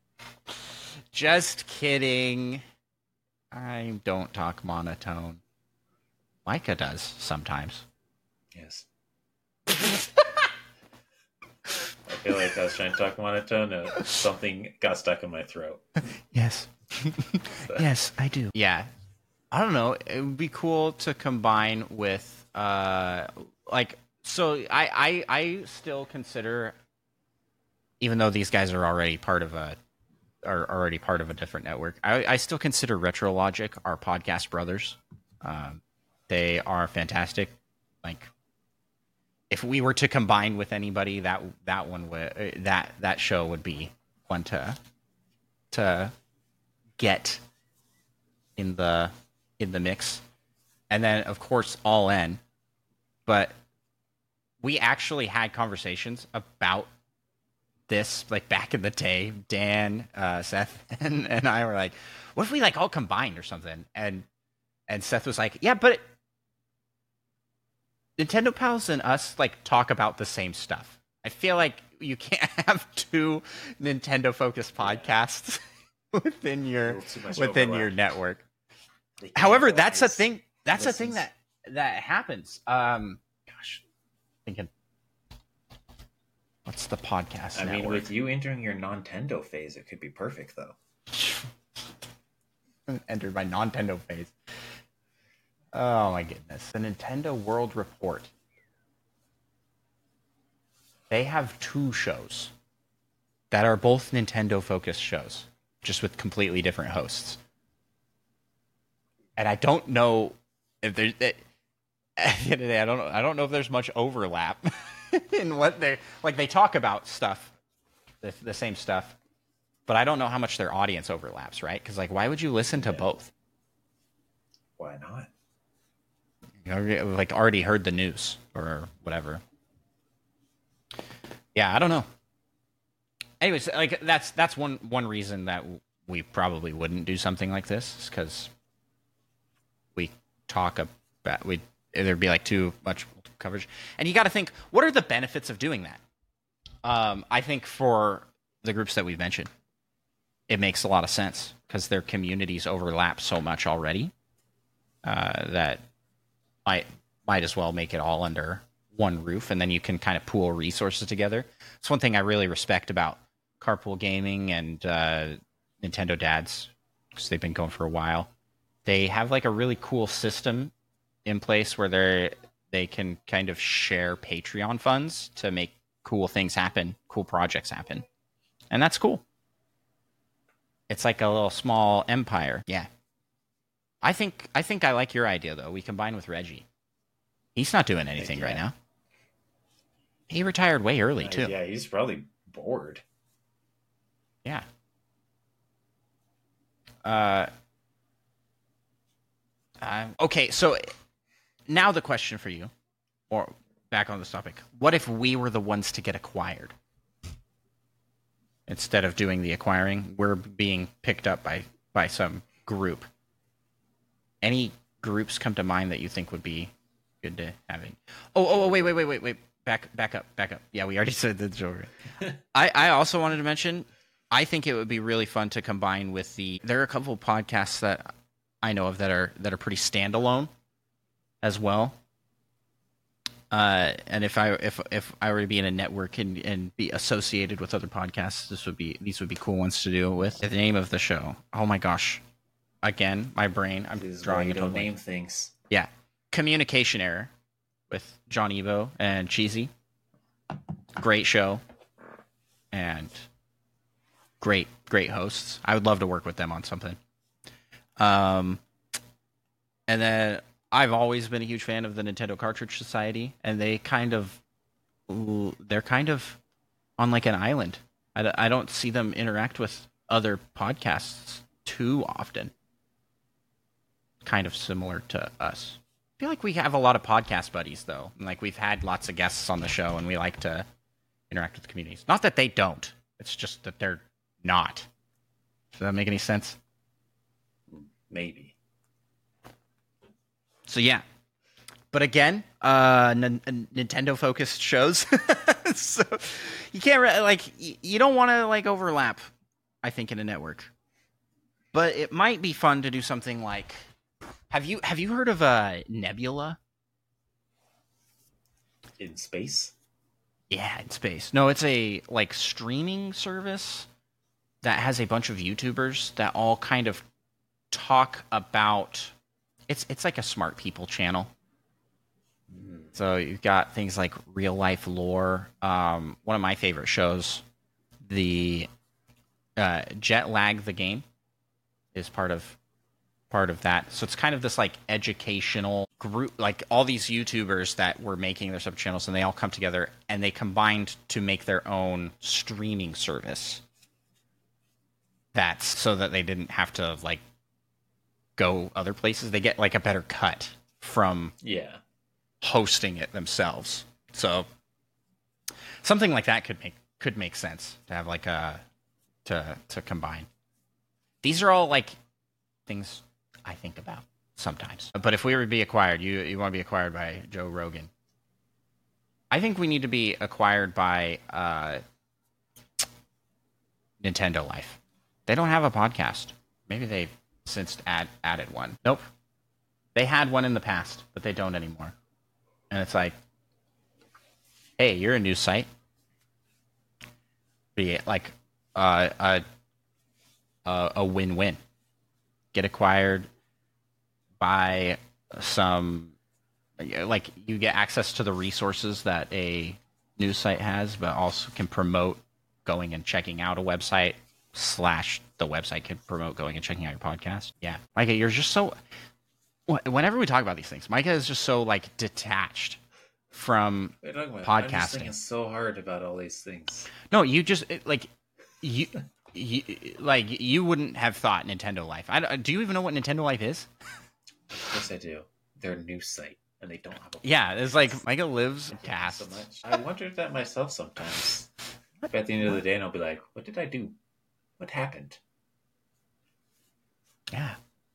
Just kidding. I don't talk monotone. Micah does sometimes. Yes. I feel like I was trying to talk monotone and something got stuck in my throat. Yes. Yes, I do. Yeah. I don't know. It would be cool to combine with so I still consider, even though these guys are already part of a different network, I still consider RetroLogic our podcast brothers. They are fantastic. Like, if we were to combine with anybody, that show would be one to get in the mix. And then of course All In. But we actually had conversations about this like back in the day. Dan, Seth, and I were like, what if we like all combined or something? And Seth was like, yeah, but Nintendo Pals and us like talk about the same stuff. I feel like you can't have two Nintendo focused podcasts within your network. However, that's a thing. That's a thing that happens. Gosh, thinking, what's the podcast? I mean, with you entering your Nintendo phase, it could be perfect, though. Entered my Nintendo phase. Oh my goodness. The Nintendo World Report. They have two shows that are both Nintendo focused shows, just with completely different hosts. And I don't know if there's at the end of the day, I don't know if there's much overlap in what they like. They talk about stuff, the same stuff, but I don't know how much their audience overlaps, right? Because like, why would you listen to both? Why not? Like already heard the news or whatever. Yeah, I don't know. Anyways, like that's one reason that we probably wouldn't do something like this, is because we talk about there'd be like too much coverage, and you got to think, what are the benefits of doing that? I think for the groups that we've mentioned, it makes a lot of sense because their communities overlap so much already. that might as well make it all under one roof, and then you can kind of pool resources together. It's one thing I really respect about Carpool Gaming and Nintendo Dads, because they've been going for a while. They have like a really cool system in place where they can kind of share Patreon funds to make cool things happen, cool projects happen. And that's cool. It's like a little small empire. Yeah. I think I like your idea though. We combine with Reggie. He's not doing anything right now. He retired way early too. Yeah, he's probably bored. Yeah. Okay, so now the question for you, or back on this topic, what if we were the ones to get acquired? Instead of doing the acquiring, we're being picked up by some group. Any groups come to mind that you think would be good to having? Oh, wait. Back up. Yeah, we already said the Joker. I also wanted to mention, I think it would be really fun to combine with there are a couple of podcasts that I know of that are pretty standalone as well. And if I were to be in a network and be associated with other podcasts, these would be cool ones to do with. The name of the show. Oh my gosh. Again, my brain. I'm drawing it. Don't name things. Yeah. Communication Error with John Evo and Cheesy. Great show. And great hosts. I would love to work with them on something. And then I've always been a huge fan of the Nintendo Cartridge Society, and they're kind of on like an island. I don't see them interact with other podcasts too often. Kind of similar to us. I feel like we have a lot of podcast buddies, though. And like we've had lots of guests on the show, and we like to interact with the communities. Not that they don't. It's just that they're not. Does that make any sense? Maybe. So yeah, but again, Nintendo-focused shows, so you can't you don't want to overlap. I think in a network, but it might be fun to do something like. Have you heard of Nebula? In space? Yeah, in space. No, it's a streaming service that has a bunch of YouTubers that all kind of talk about. It's like a smart people channel. So you've got things like real life lore. One of my favorite shows, the Jet Lag the Game, is part of that. So it's kind of this educational group, all these YouTubers that were making their sub channels, and they all come together and they combined to make their own streaming service. That's so that they didn't have to go other places. They get a better cut from hosting it themselves. So something like that could make sense to have to combine. These are all things I think about sometimes. But if we were to be acquired, you want to be acquired by Joe Rogan. I think we need to be acquired by Nintendo Life. They don't have a podcast. Maybe they've since added one. Nope. They had one in the past, but they don't anymore. And it's like, hey, you're a news site. Be a win-win. Get acquired by some, you get access to the resources that a news site has, but also can promote going and checking out a website / the website can promote going and checking out your podcast. Yeah. Micah, you're just so... Whenever we talk about these things, Micah is just so, detached from podcasting. I'm just thinking so hard about all these things. No, you just... You wouldn't have thought Nintendo Life. Do you even know what Nintendo Life is? Of course I do. They're a news site, and they don't have a... Yeah, it's Micah lives cast. So much. I wonder that myself sometimes. But at the end of the day, and I'll be like, what did I do? What happened? Yeah.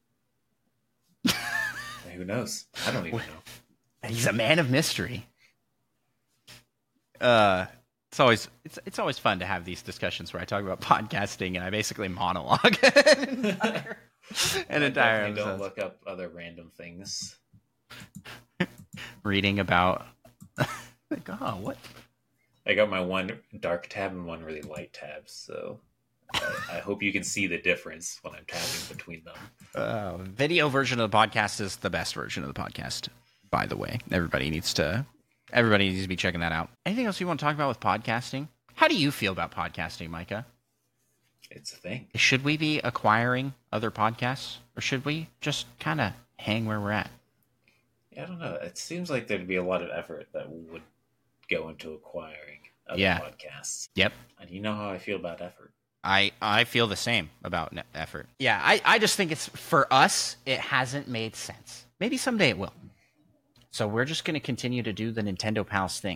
Who knows? I don't even know. He's a man of mystery. It's always fun to have these discussions where I talk about podcasting and I basically monologue. An I entire definitely don't episode. look up other random things. Reading about like, oh, what? I got my one dark tab and one really light tab, so I hope you can see the difference when I'm tabbing between them. Video version of the podcast is the best version of the podcast, by the way. Everybody needs to be checking that out. Anything else you want to talk about with podcasting? How do you feel about podcasting, Micah? It's a thing. Should we be acquiring other podcasts, or should we just kind of hang where we're at? Yeah, I don't know. It seems like there'd be a lot of effort that would go into acquiring other podcasts. Yep. And you know how I feel about effort. I feel the same about effort. Yeah, I just think it's, for us, it hasn't made sense. Maybe someday it will. So we're just going to continue to do the Nintendo Pals thing.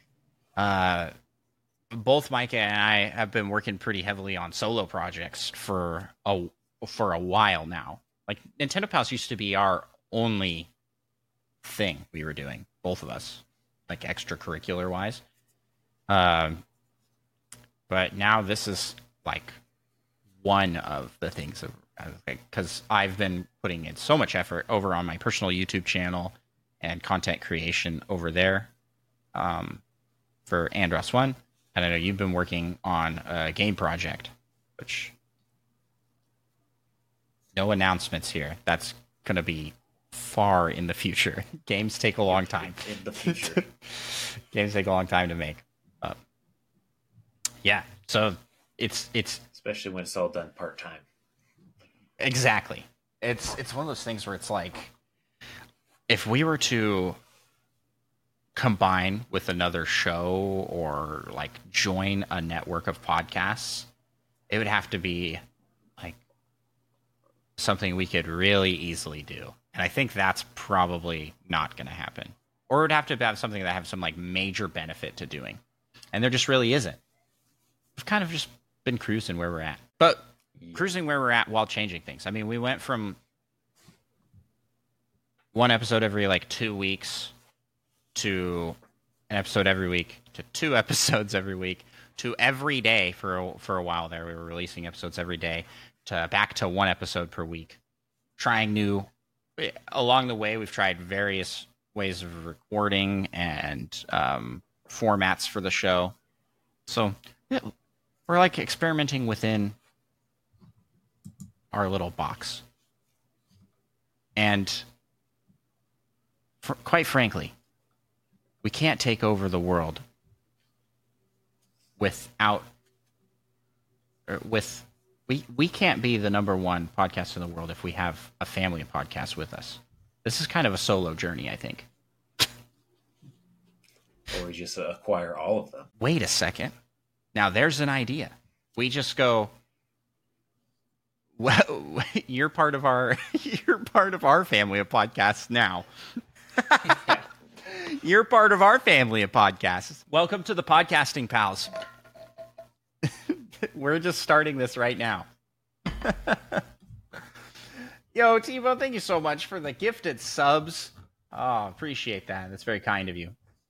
Both Micah and I have been working pretty heavily on solo projects for a while now. Like, Nintendo Pals used to be our only thing we were doing, both of us, like extracurricular wise. But now this is like one of the things, because I've been putting in so much effort over on my personal YouTube channel and content creation over there for Andros 1. And I know you've been working on a game project, which no announcements here. That's going to be far in the future. Games take a long time. In the future. Games take a long time to make. Yeah, so it's especially when it's all done part-time. Exactly. It's one of those things where it's like, if we were to combine with another show or like join a network of podcasts, it would have to be like something we could really easily do. And I think that's probably not going to happen. Or it would have to have something that have some like major benefit to doing. And there just really isn't. We've kind of just been cruising where we're at. But cruising where we're at while changing things. I mean, we went from one episode every like 2 weeks to an episode every week to 2 episodes every week to every day for a while there. We were releasing episodes every day to back to 1 episode per week. Trying new. Along the way, we've tried various ways of recording and formats for the show. So yeah, we're like experimenting within our little box. And quite frankly, we can't take over the world we can't be the number one podcast in the world if we have a family of podcasts with us. This is kind of a solo journey, I think. Or we just acquire all of them. Wait a second. Now there's an idea. We just go, well, you're part of our family of podcasts now. Yeah. You're part of our family of podcasts. Welcome to the Podcasting Pals. We're just starting this right now. Yo, Tebow, thank you so much for the gifted subs. Oh, appreciate that. That's very kind of you.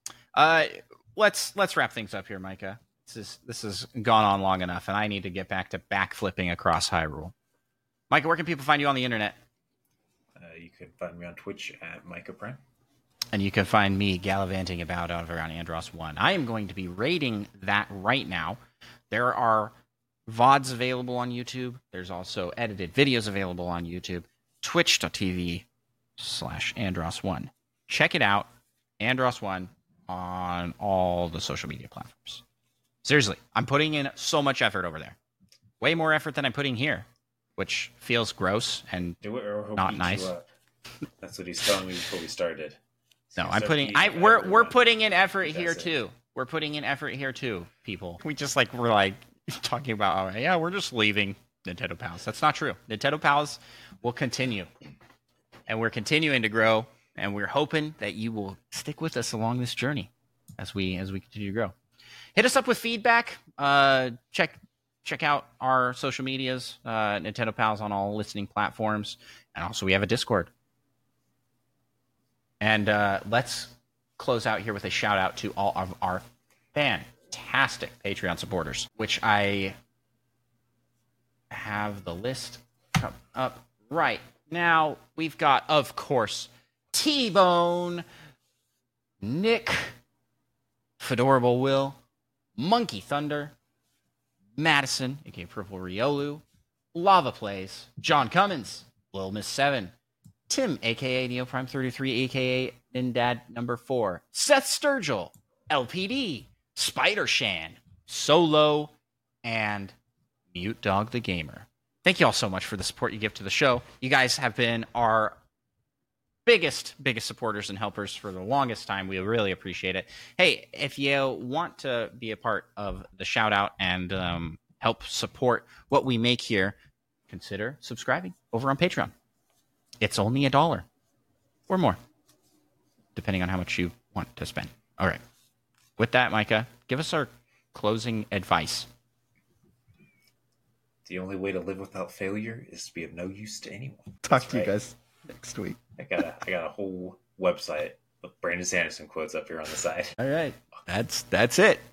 Let's wrap things up here, Micah. This has gone on long enough, and I need to get back to backflipping across Hyrule. Micah, where can people find you on the internet? You can find me on Twitch at Micah Prime. And you can find me gallivanting about over on Andros 1. I am going to be rating that right now. There are VODs available on YouTube. There's also edited videos available on YouTube. Twitch.tv/Andros1. Check it out. Andros1 on all the social media platforms. Seriously, I'm putting in so much effort over there. Way more effort than I'm putting here, which feels gross and not nice. That's what he's telling me before we started. No, I'm putting. We're putting in effort here too. We're putting in effort here too, people. We're talking about, oh, yeah, we're just leaving Nintendo Pals. That's not true. Nintendo Pals will continue, and we're continuing to grow, and we're hoping that you will stick with us along this journey as we continue to grow. Hit us up with feedback. Check out our social medias, Nintendo Pals on all listening platforms, and also we have a Discord. And let's close out here with a shout out to all of our fantastic Patreon supporters, which I have the list up Right. Now, we've got, of course, T-Bone, Nick, Fedorable Will, Monkey Thunder, Madison, aka Purple Riolu, Lava Plays, John Cummins, Lil Miss 7, Tim, aka Neoprime33, aka Nindad number 4, Seth Sturgill, LPD, Spider Shan, Solo, and Mute Dog the Gamer. Thank you all so much for the support you give to the show. You guys have been our biggest supporters and helpers for the longest time. We really appreciate it. Hey, if you want to be a part of the shout out and help support what we make here, consider subscribing over on Patreon. It's only $1 or more, depending on how much you want to spend. All right. With that, Micah, give us our closing advice. The only way to live without failure is to be of no use to anyone. Talk to you guys next week. I got a whole website with Brandon Sanderson quotes up here on the side. All right. That's it.